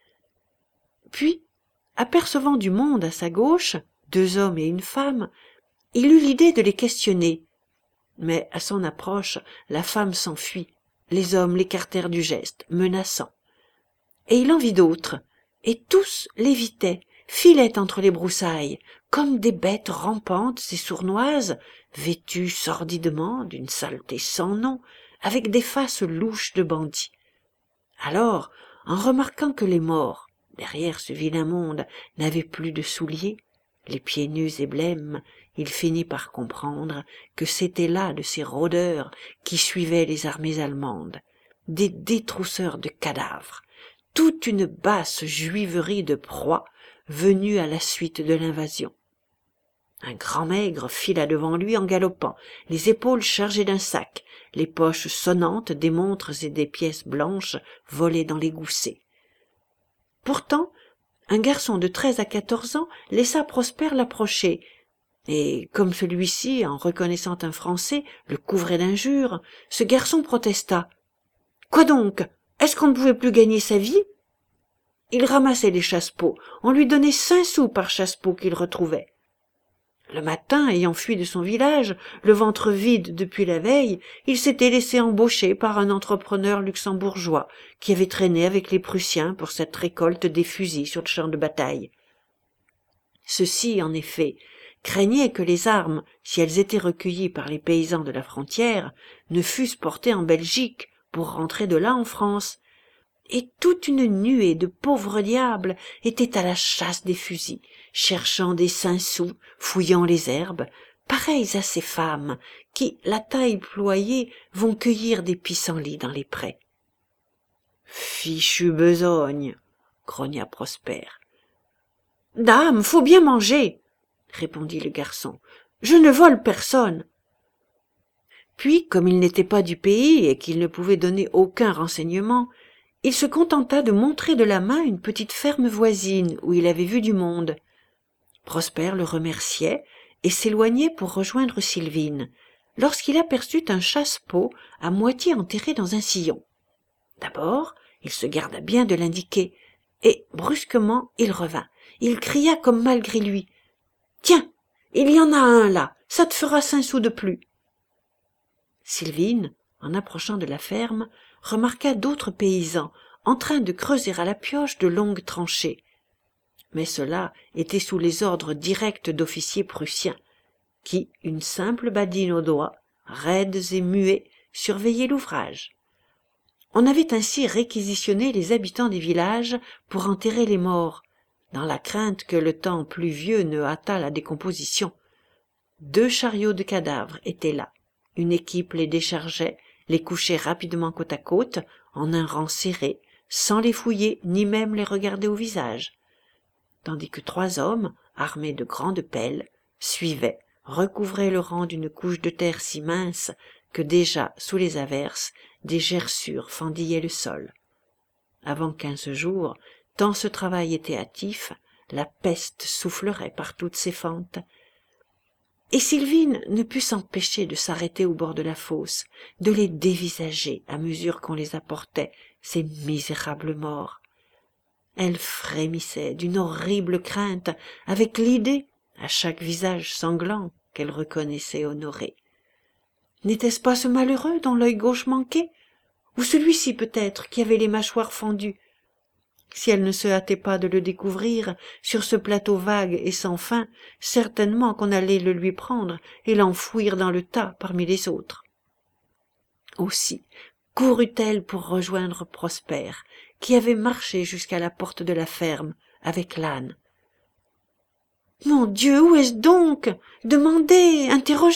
Puis, apercevant du monde à sa gauche, 2 hommes et une femme, il eut l'idée de les questionner. Mais à son approche, la femme s'enfuit. Les hommes l'écartèrent du geste, menaçant. Et il en vit d'autres, et tous l'évitaient, filaient entre les broussailles, comme des bêtes rampantes et sournoises, vêtues sordidement d'une saleté sans nom, avec des faces louches de bandits. Alors, en remarquant que les morts, derrière ce vilain monde, n'avaient plus de souliers, les pieds nus et blêmes, il finit par comprendre que c'étaient là de ces rôdeurs qui suivaient les armées allemandes, des détrousseurs de cadavres, toute une basse juiverie de proies venues à la suite de l'invasion. Un grand maigre fila devant lui en galopant, les épaules chargées d'un sac, les poches sonnantes des montres et des pièces blanches volées dans les goussets. Pourtant, un garçon de 13 à 14 ans laissa Prosper l'approcher, et comme celui-ci, en reconnaissant un Français, le couvrait d'injures, ce garçon protesta. « Quoi donc? Est-ce qu'on ne pouvait plus gagner sa vie ?» Il ramassait les chasse-peaux, on lui donnait 5 sous par chasse-peau qu'il retrouvait. Le matin, ayant fui de son village, le ventre vide depuis la veille, il s'était laissé embaucher par un entrepreneur luxembourgeois qui avait traîné avec les Prussiens pour cette récolte des fusils sur le champ de bataille. Ceux-ci, en effet, craignaient que les armes, si elles étaient recueillies par les paysans de la frontière, ne fussent portées en Belgique pour rentrer de là en France, et toute une nuée de pauvres diables était à la chasse des fusils, cherchant des 5 sous, fouillant les herbes, pareils à ces femmes qui, la taille ployée, vont cueillir des pissenlits dans les prés. « Fichue besogne !» grogna Prosper. « Dame, faut bien manger !» répondit le garçon. « Je ne vole personne. » Puis, comme il n'était pas du pays et qu'il ne pouvait donner aucun renseignement, il se contenta de montrer de la main une petite ferme voisine où il avait vu du monde. Prosper le remerciait et s'éloignait pour rejoindre Sylvine, lorsqu'il aperçut un chasse-peau à moitié enterré dans un sillon. D'abord, il se garda bien de l'indiquer, et brusquement il revint. Il cria comme malgré lui. « Tiens, il y en a un là, ça te fera 5 sous de plus. » Sylvine, en approchant de la ferme, remarqua d'autres paysans en train de creuser à la pioche de longues tranchées. Mais cela était sous les ordres directs d'officiers prussiens, qui, une simple badine au doigt, raides et muets, surveillaient l'ouvrage. On avait ainsi réquisitionné les habitants des villages pour enterrer les morts, dans la crainte que le temps pluvieux ne hâtât la décomposition. 2 chariots de cadavres étaient là. Une équipe les déchargeait, les couchait rapidement côte à côte, en un rang serré, sans les fouiller ni même les regarder au visage, tandis que 3 hommes, armés de grandes pelles, suivaient, recouvraient le rang d'une couche de terre si mince que déjà, sous les averses, des gerçures fendillaient le sol. Avant 15 jours, tant ce travail était hâtif, la peste soufflerait par toutes ses fentes. Et Sylvine ne put s'empêcher de s'arrêter au bord de la fosse, de les dévisager à mesure qu'on les apportait, ces misérables morts. Elle frémissait d'une horrible crainte, avec l'idée, à chaque visage sanglant, qu'elle reconnaissait honoré. N'était-ce pas ce malheureux dont l'œil gauche manquait, ou celui-ci peut-être qui avait les mâchoires fendues? Si elle ne se hâtait pas de le découvrir, sur ce plateau vague et sans fin, certainement qu'on allait le lui prendre et l'enfouir dans le tas parmi les autres. Aussi, courut-elle pour rejoindre Prosper, qui avait marché jusqu'à la porte de la ferme avec l'âne. « Mon Dieu, où est-ce donc? Demandez, interrogez !»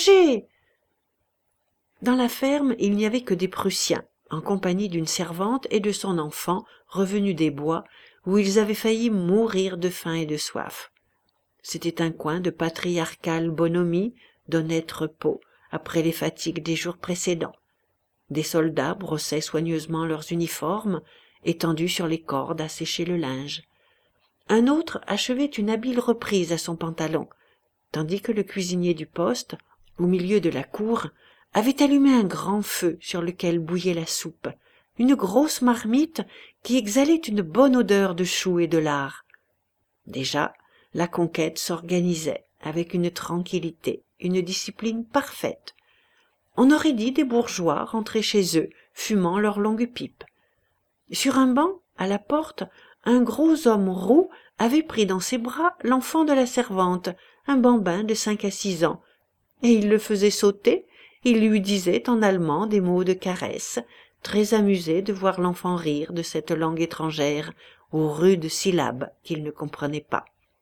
Dans la ferme, il n'y avait que des Prussiens, en compagnie d'une servante et de son enfant, revenus des bois, où ils avaient failli mourir de faim et de soif. C'était un coin de patriarcale bonhomie, d'honnête repos, après les fatigues des jours précédents. Des soldats brossaient soigneusement leurs uniformes, étendus sur les cordes à sécher le linge. Un autre achevait une habile reprise à son pantalon, tandis que le cuisinier du poste, au milieu de la cour, avait allumé un grand feu sur lequel bouillait la soupe, une grosse marmite qui exhalait une bonne odeur de choux et de lard. Déjà, la conquête s'organisait avec une tranquillité, une discipline parfaite. On aurait dit des bourgeois rentrés chez eux, fumant leurs longues pipes. Sur un banc, à la porte, un gros homme roux avait pris dans ses bras l'enfant de la servante, un bambin de 5 à 6 ans, et il le faisait sauter. Il lui disait en allemand des mots de caresse, très amusé de voir l'enfant rire de cette langue étrangère, aux rudes syllabes qu'il ne comprenait pas.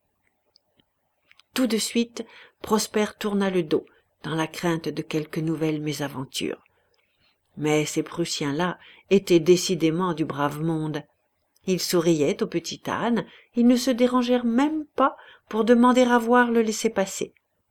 Tout de suite, Prosper tourna le dos, dans la crainte de quelque nouvelle mésaventure. Mais ces Prussiens-là étaient décidément du brave monde. Ils souriaient au petit âne, ils ne se dérangèrent même pas pour demander à voir le laissez-passer.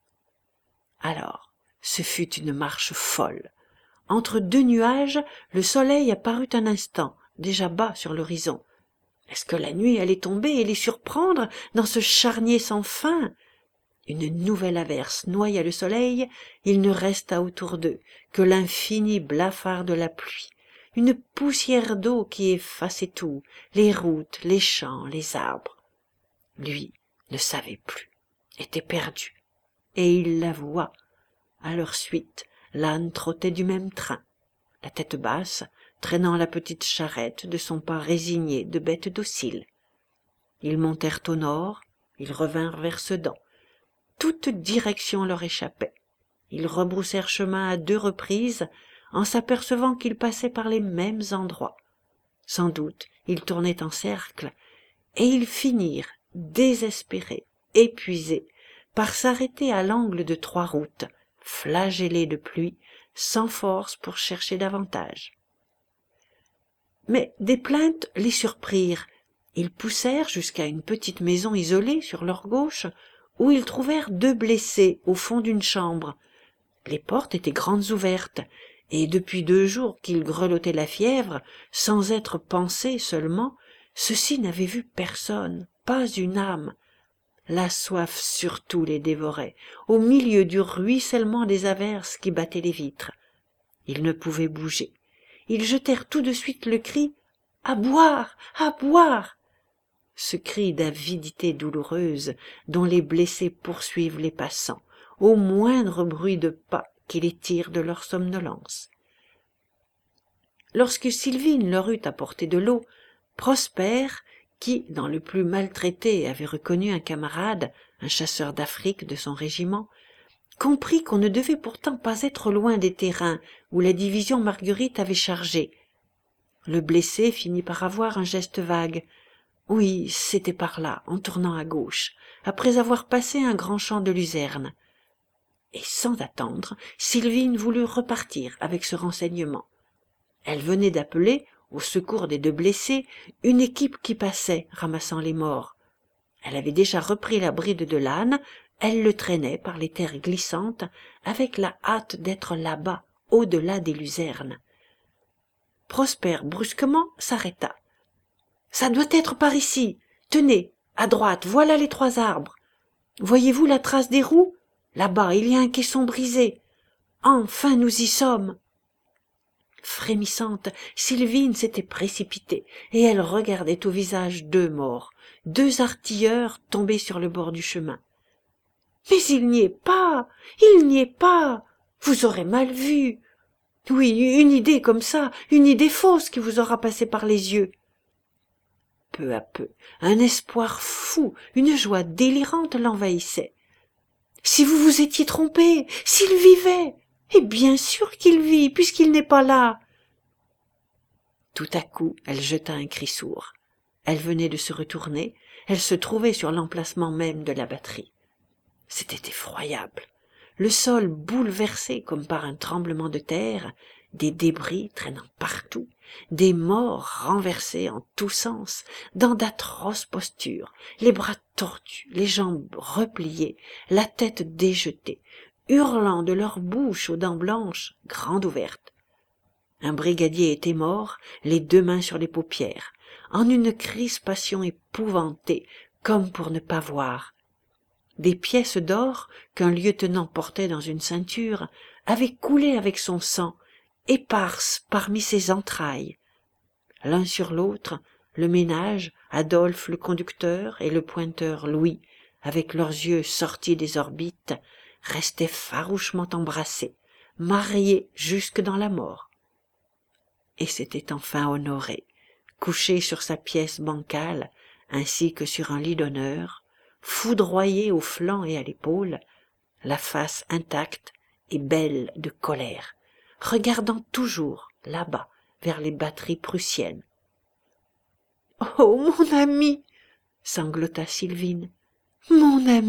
Alors, ce fut une marche folle. Entre deux nuages, le soleil apparut un instant, déjà bas sur l'horizon. Est-ce que la nuit allait tomber et les surprendre dans ce charnier sans fin? Une nouvelle averse noya le soleil, il ne resta autour d'eux que l'infini blafard de la pluie, une poussière d'eau qui effaçait tout, les routes, les champs, les arbres. Lui ne savait plus, était perdu, et il l'avoua. À leur suite, l'âne trottait du même train, la tête basse, traînant la petite charrette de son pas résigné de bête docile. Ils montèrent au nord, ils revinrent vers Sedan. Toute direction leur échappait. Ils rebroussèrent chemin à 2 reprises, en s'apercevant qu'ils passaient par les mêmes endroits. Sans doute, ils tournaient en cercle, et ils finirent, désespérés, épuisés, par s'arrêter à l'angle de 3 routes, flagellés de pluie, sans force pour chercher davantage. Mais des plaintes les surprirent. Ils poussèrent jusqu'à une petite maison isolée sur leur gauche, où ils trouvèrent 2 blessés au fond d'une chambre. Les portes étaient grandes ouvertes, et depuis 2 jours qu'ils grelottaient la fièvre, sans être pansés seulement, ceux-ci n'avaient vu personne, pas une âme. La soif surtout les dévorait, au milieu du ruissellement des averses qui battaient les vitres. Ils ne pouvaient bouger. Ils jetèrent tout de suite le cri « À boire! À boire !» Ce cri d'avidité douloureuse dont les blessés poursuivent les passants, au moindre bruit de pas qui les tire de leur somnolence. Lorsque Sylvine leur eut apporté de l'eau, Prosper, qui, dans le plus maltraité, avait reconnu un camarade, un chasseur d'Afrique de son régiment, comprit qu'on ne devait pourtant pas être loin des terrains où la division Marguerite avait chargé. Le blessé finit par avoir un geste vague. Oui, c'était par là, en tournant à gauche, après avoir passé un grand champ de luzerne. Et sans attendre, Sylvine voulut repartir avec ce renseignement. Elle venait d'appeler, au secours des 2 blessés, une équipe qui passait, ramassant les morts. Elle avait déjà repris la bride de l'âne, elle le traînait par les terres glissantes, avec la hâte d'être là-bas, au-delà des luzernes. Prosper, brusquement, s'arrêta. « Ça doit être par ici. Tenez, à droite, voilà les 3 arbres. Voyez-vous la trace des roues? Là-bas, il y a un caisson brisé. Enfin, nous y sommes. » Frémissante, Sylvine s'était précipitée, et elle regardait au visage 2 morts, 2 artilleurs tombés sur le bord du chemin. « Mais il n'y est pas! Il n'y est pas! Vous aurez mal vu! Oui, une idée comme ça, une idée fausse qui vous aura passé par les yeux. » Peu à peu, un espoir fou, une joie délirante l'envahissait. « Si vous vous étiez trompé, s'il vivait! Et bien sûr qu'il vit, puisqu'il n'est pas là. » Tout à coup, elle jeta un cri sourd. Elle venait de se retourner, elle se trouvait sur l'emplacement même de la batterie. C'était effroyable. Le sol bouleversé comme par un tremblement de terre, des débris traînant partout, des morts renversés en tous sens, dans d'atroces postures, les bras tordus, les jambes repliées, la tête déjetée, hurlant de leur bouche aux dents blanches, grandes ouvertes. Un brigadier était mort, les deux mains sur les paupières, en une crispation épouvantée, comme pour ne pas voir. Des pièces d'or qu'un lieutenant portait dans une ceinture avaient coulé avec son sang, éparses parmi ses entrailles. L'un sur l'autre, le ménage, Adolphe le conducteur et le pointeur Louis, avec leurs yeux sortis des orbites, restaient farouchement embrassés, mariés jusque dans la mort. Et c'était enfin Honoré, couché sur sa pièce bancale, ainsi que sur un lit d'honneur, foudroyé au flanc et à l'épaule, la face intacte et belle de colère, regardant toujours là-bas vers les batteries prussiennes. « Oh, mon ami !» sanglota Sylvine. « Mon ami !»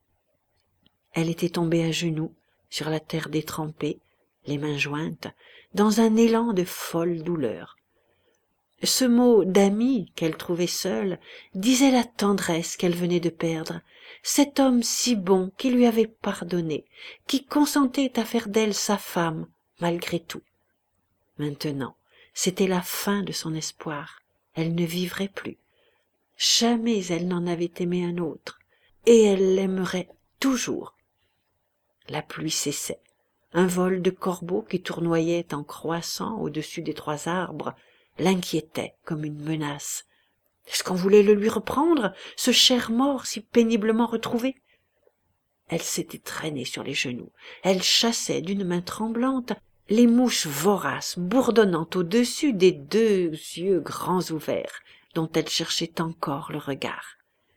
Elle était tombée à genoux sur la terre détrempée, les mains jointes, dans un élan de folle douleur. Ce mot d'ami qu'elle trouvait seule disait la tendresse qu'elle venait de perdre, cet homme si bon qui lui avait pardonné, qui consentait à faire d'elle sa femme malgré tout. Maintenant, c'était la fin de son espoir, elle ne vivrait plus. Jamais elle n'en avait aimé un autre, et elle l'aimerait toujours. La pluie cessait. Un vol de corbeaux qui tournoyait en croissant au-dessus des trois arbres l'inquiétait comme une menace. Est-ce qu'on voulait le lui reprendre, ce cher mort si péniblement retrouvé? Elle s'était traînée sur les genoux, elle chassait d'une main tremblante les mouches voraces bourdonnant au-dessus des deux yeux grands ouverts dont elle cherchait encore le regard.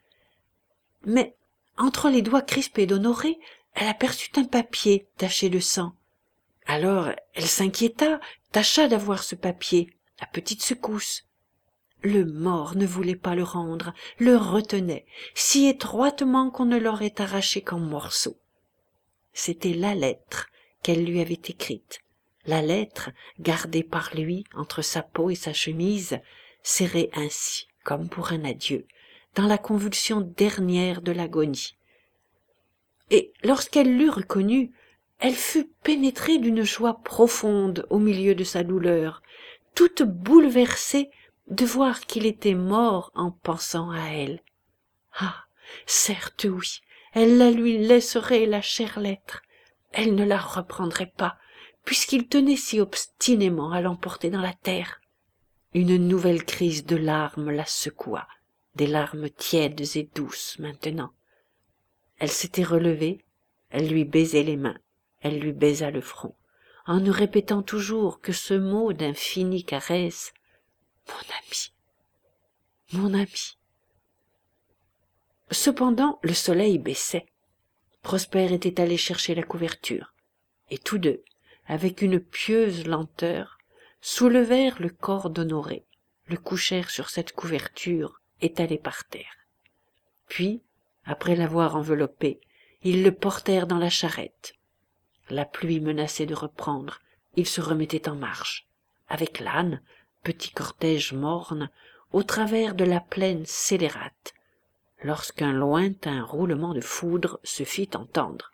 Mais entre les doigts crispés d'Honoré, elle aperçut un papier taché de sang. Alors elle s'inquiéta, tâcha d'avoir ce papier, à petite secousse. Le mort ne voulait pas le rendre, le retenait, si étroitement qu'on ne l'aurait arraché qu'en morceaux. C'était la lettre qu'elle lui avait écrite, la lettre gardée par lui entre sa peau et sa chemise, serrée ainsi, comme pour un adieu, dans la convulsion dernière de l'agonie. Et lorsqu'elle l'eut reconnu, elle fut pénétrée d'une joie profonde au milieu de sa douleur, toute bouleversée de voir qu'il était mort en pensant à elle. Ah, certes oui, elle la lui laisserait, la chère lettre. Elle ne la reprendrait pas, puisqu'il tenait si obstinément à l'emporter dans la terre. Une nouvelle crise de larmes la secoua, des larmes tièdes et douces maintenant. Elle s'était relevée, elle lui baisait les mains, elle lui baisa le front, en nous répétant toujours que ce mot d'infinie caresse, « Mon ami, mon ami !» Cependant, le soleil baissait. Prosper était allé chercher la couverture, et tous deux, avec une pieuse lenteur, soulevèrent le corps d'Honoré, le couchèrent sur cette couverture étalée par terre. Puis, après l'avoir enveloppé, ils le portèrent dans la charrette. La pluie menaçait de reprendre, ils se remettaient en marche, avec l'âne, petit cortège morne, au travers de la plaine scélérate, lorsqu'un lointain roulement de foudre se fit entendre.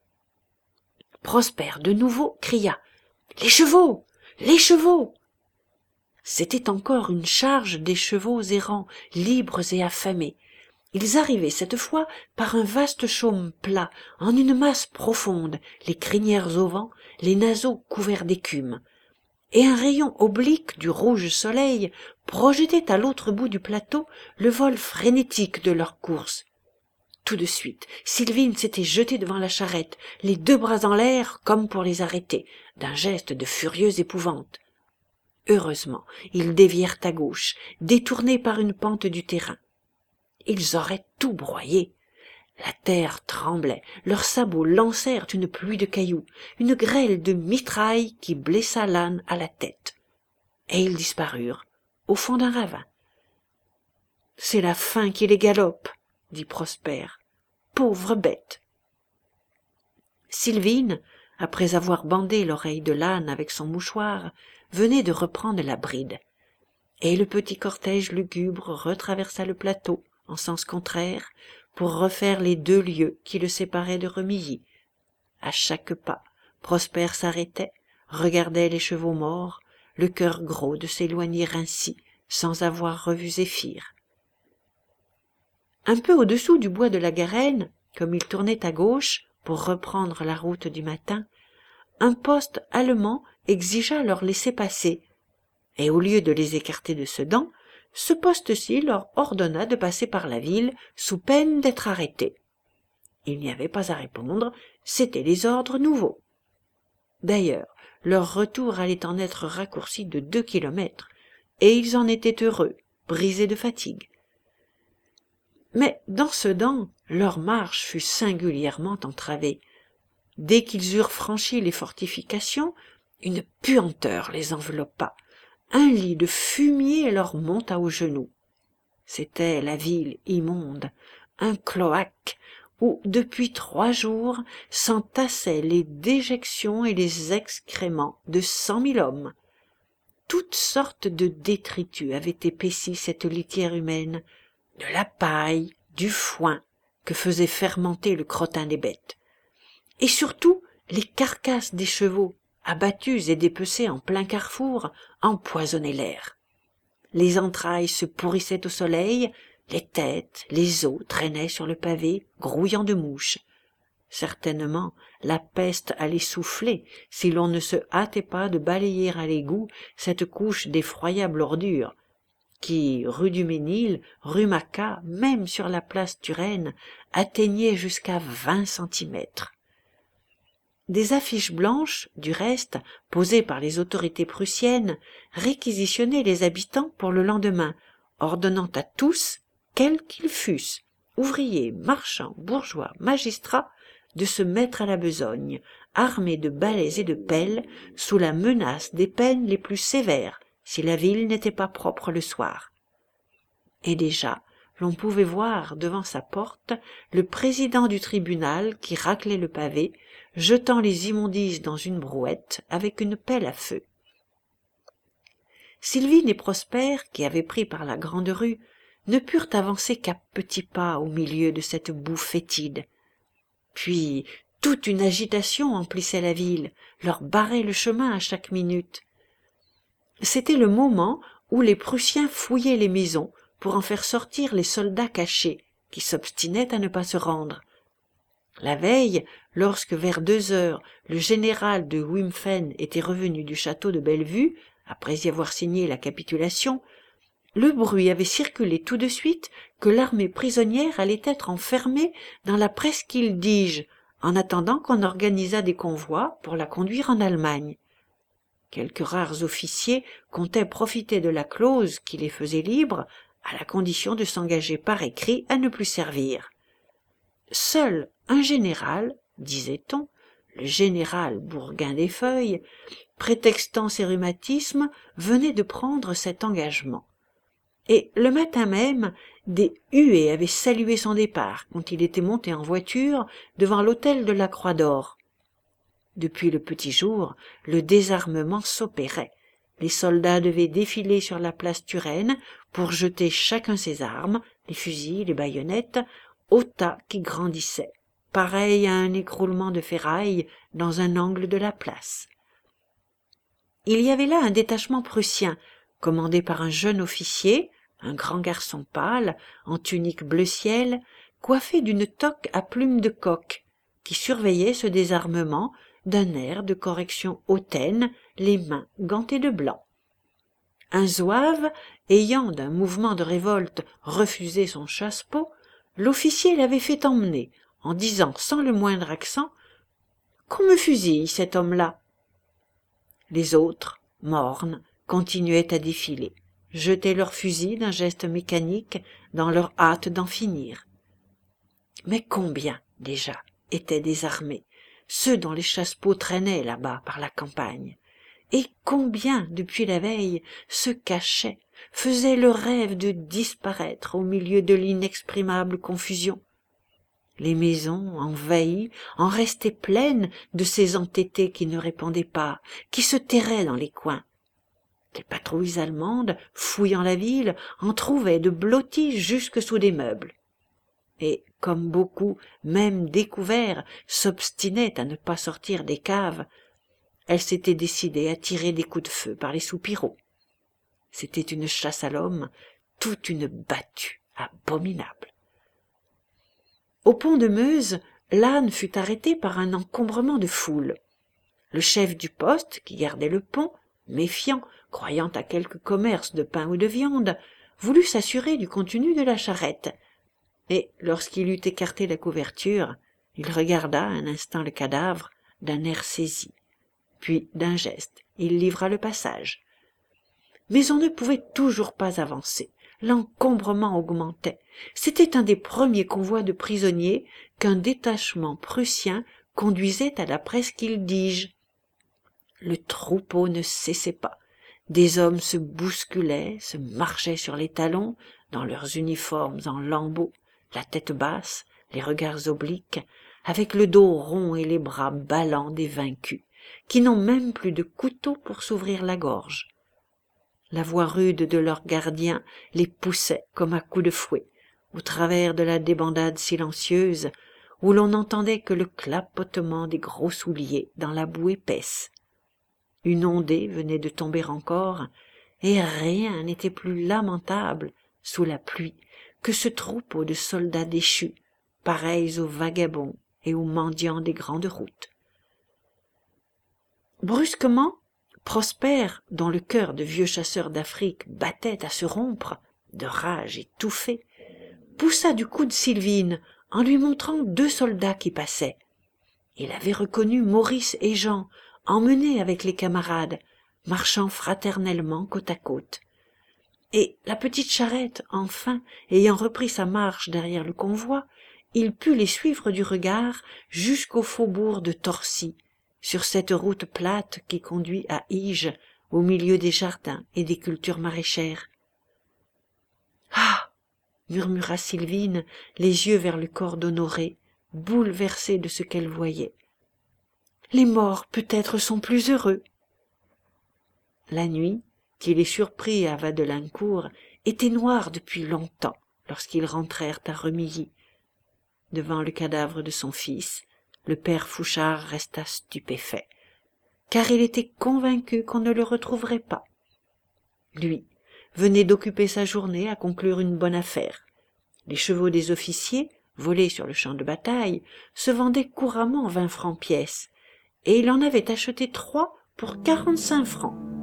Prosper, de nouveau, cria « Les chevaux! Les chevaux !» C'était encore une charge des chevaux errants, libres et affamés. Ils arrivaient cette fois par un vaste chaume plat, en une masse profonde, les crinières au vent, les naseaux couverts d'écume. Et un rayon oblique du rouge soleil projetait à l'autre bout du plateau le vol frénétique de leur course. Tout de suite, Sylvine s'était jetée devant la charrette, les deux bras en l'air comme pour les arrêter, d'un geste de furieuse épouvante. Heureusement, ils dévièrent à gauche, détournés par une pente du terrain. Ils auraient tout broyé. La terre tremblait, leurs sabots lancèrent une pluie de cailloux, une grêle de mitraille qui blessa l'âne à la tête. et ils disparurent au fond d'un ravin. « C'est la faim qui les galope, » dit Prosper. « Pauvres bêtes !» Sylvine, après avoir bandé l'oreille de l'âne avec son mouchoir, venait de reprendre la bride, et le petit cortège lugubre retraversa le plateau en sens contraire pour refaire les 2 lieues qui le séparaient de Remilly. À chaque pas, Prosper s'arrêtait, regardait les chevaux morts, le cœur gros de s'éloigner ainsi sans avoir revu Zéphir. Un peu au-dessous du bois de la Garenne, comme il tournait à gauche pour reprendre la route du matin, un poste allemand exigea leur laisser-passer, et au lieu de les écarter de Sedan, ce poste-ci leur ordonna de passer par la ville sous peine d'être arrêtés. Il n'y avait pas à répondre, c'étaient les ordres nouveaux. D'ailleurs, leur retour allait en être raccourci de 2 kilomètres, et ils en étaient heureux, brisés de fatigue. Mais dans Sedan, leur marche fut singulièrement entravée. Dès qu'ils eurent franchi les fortifications, une puanteur les enveloppa. Un lit de fumier leur monta aux genoux. C'était la ville immonde, un cloaque où, depuis 3 jours, s'entassaient les déjections et les excréments de 100 000 hommes. Toutes sortes de détritus avaient épaissi cette litière humaine, de la paille, du foin que faisait fermenter le crottin des bêtes, et surtout les carcasses des chevaux, abattus et dépecés en plein carrefour, empoisonnaient l'air. Les entrailles se pourrissaient au soleil, les têtes, les os traînaient sur le pavé, grouillant de mouches. Certainement, la peste allait souffler si l'on ne se hâtait pas de balayer à l'égout cette couche d'effroyables ordures, qui, rue du Ménil, rue Macquart, même sur la place Turenne, atteignait jusqu'à 20 centimètres. Des affiches blanches, du reste, posées par les autorités prussiennes, réquisitionnaient les habitants pour le lendemain, ordonnant à tous, quels qu'ils fussent, ouvriers, marchands, bourgeois, magistrats, de se mettre à la besogne, armés de balais et de pelles, sous la menace des peines les plus sévères, si la ville n'était pas propre le soir. Et déjà, l'on pouvait voir devant sa porte le président du tribunal qui raclait le pavé, jetant les immondices dans une brouette avec une pelle à feu. Sylvine et Prosper, qui avaient pris par la grande rue, ne purent avancer qu'à petits pas au milieu de cette boue fétide. Puis toute une agitation emplissait la ville, leur barrait le chemin à chaque minute. C'était le moment où les Prussiens fouillaient les maisons pour en faire sortir les soldats cachés, qui s'obstinaient à ne pas se rendre. La veille, lorsque vers 2 heures le général de Wimpfen était revenu du château de Bellevue, après y avoir signé la capitulation, le bruit avait circulé tout de suite que l'armée prisonnière allait être enfermée dans la presqu'île d'Ige, en attendant qu'on organisât des convois pour la conduire en Allemagne. Quelques rares officiers comptaient profiter de la clause qui les faisait libres, à la condition de s'engager par écrit à ne plus servir. Seul un général, disait-on, le général Bourguin des Feuilles, prétextant ses rhumatismes, venait de prendre cet engagement. Et le matin même, des huées avaient salué son départ quand il était monté en voiture devant l'hôtel de la Croix d'Or. Depuis le petit jour, le désarmement s'opérait. Les soldats devaient défiler sur la place Turenne pour jeter chacun ses armes, les fusils, les baïonnettes, au tas qui grandissait, pareil à un écroulement de ferraille dans un angle de la place. Il y avait là un détachement prussien, commandé par un jeune officier, un grand garçon pâle, en tunique bleu ciel, coiffé d'une toque à plumes de coq, qui surveillait ce désarmement d'un air de correction hautaine, les mains gantées de blanc. Un zouave, ayant d'un mouvement de révolte refusé son chasse-peau, l'officier l'avait fait emmener, en disant sans le moindre accent « Qu'on me fusille, cet homme-là !» Les autres, mornes, continuaient à défiler, jetaient leurs fusils d'un geste mécanique dans leur hâte d'en finir. Mais combien, déjà, étaient désarmés, ceux dont les chasse-peaux traînaient là-bas par la campagne, et combien, depuis la veille, se cachaient, faisaient le rêve de disparaître au milieu de l'inexprimable confusion. Les maisons, envahies, en restaient pleines de ces entêtés qui ne répondaient pas, qui se terraient dans les coins. Les patrouilles allemandes, fouillant la ville, en trouvaient de blottis jusque sous des meubles. Et, comme beaucoup, même découverts, s'obstinaient à ne pas sortir des caves, elles s'étaient décidées à tirer des coups de feu par les soupiraux. C'était une chasse à l'homme, toute une battue abominable. Au pont de Meuse, l'âne fut arrêté par un encombrement de foule. Le chef du poste, qui gardait le pont, méfiant, croyant à quelque commerce de pain ou de viande, voulut s'assurer du contenu de la charrette, et, lorsqu'il eut écarté la couverture, il regarda un instant le cadavre d'un air saisi. Puis, d'un geste, il livra le passage. Mais on ne pouvait toujours pas avancer. L'encombrement augmentait. C'était un des premiers convois de prisonniers qu'un détachement prussien conduisait à la presqu'île d'Ige. Le troupeau ne cessait pas. Des hommes se bousculaient, se marchaient sur les talons, dans leurs uniformes en lambeaux, la tête basse, les regards obliques, avec le dos rond et les bras ballants des vaincus, qui n'ont même plus de couteau pour s'ouvrir la gorge. La voix rude de leur gardien les poussait comme à coups de fouet, au travers de la débandade silencieuse, où l'on n'entendait que le clapotement des gros souliers dans la boue épaisse. Une ondée venait de tomber encore, et rien n'était plus lamentable, sous la pluie, que ce troupeau de soldats déchus, pareils aux vagabonds et aux mendiants des grandes routes. Brusquement, Prosper, dont le cœur de vieux chasseur d'Afrique battait à se rompre, de rage étouffée, poussa du coude Sylvine en lui montrant 2 soldats qui passaient. Il avait reconnu Maurice et Jean, emmenés avec les camarades, marchant fraternellement côte à côte. Et la petite charrette, enfin, ayant repris sa marche derrière le convoi, il put les suivre du regard jusqu'au faubourg de Torcy, sur cette route plate qui conduit à Ige, au milieu des jardins et des cultures maraîchères. « Ah !» murmura Sylvine, les yeux vers le corps d'Honoré, bouleversée de ce qu'elle voyait. « Les morts peut-être sont plus heureux. » La nuit, qui les surprit à Vadelincourt, était noire depuis longtemps lorsqu'ils rentrèrent à Remilly. Devant le cadavre de son fils, le père Fouchard resta stupéfait, car il était convaincu qu'on ne le retrouverait pas. Lui venait d'occuper sa journée à conclure une bonne affaire. Les chevaux des officiers, volés sur le champ de bataille, se vendaient couramment 20 francs pièce, et il en avait acheté 3 pour 45 francs.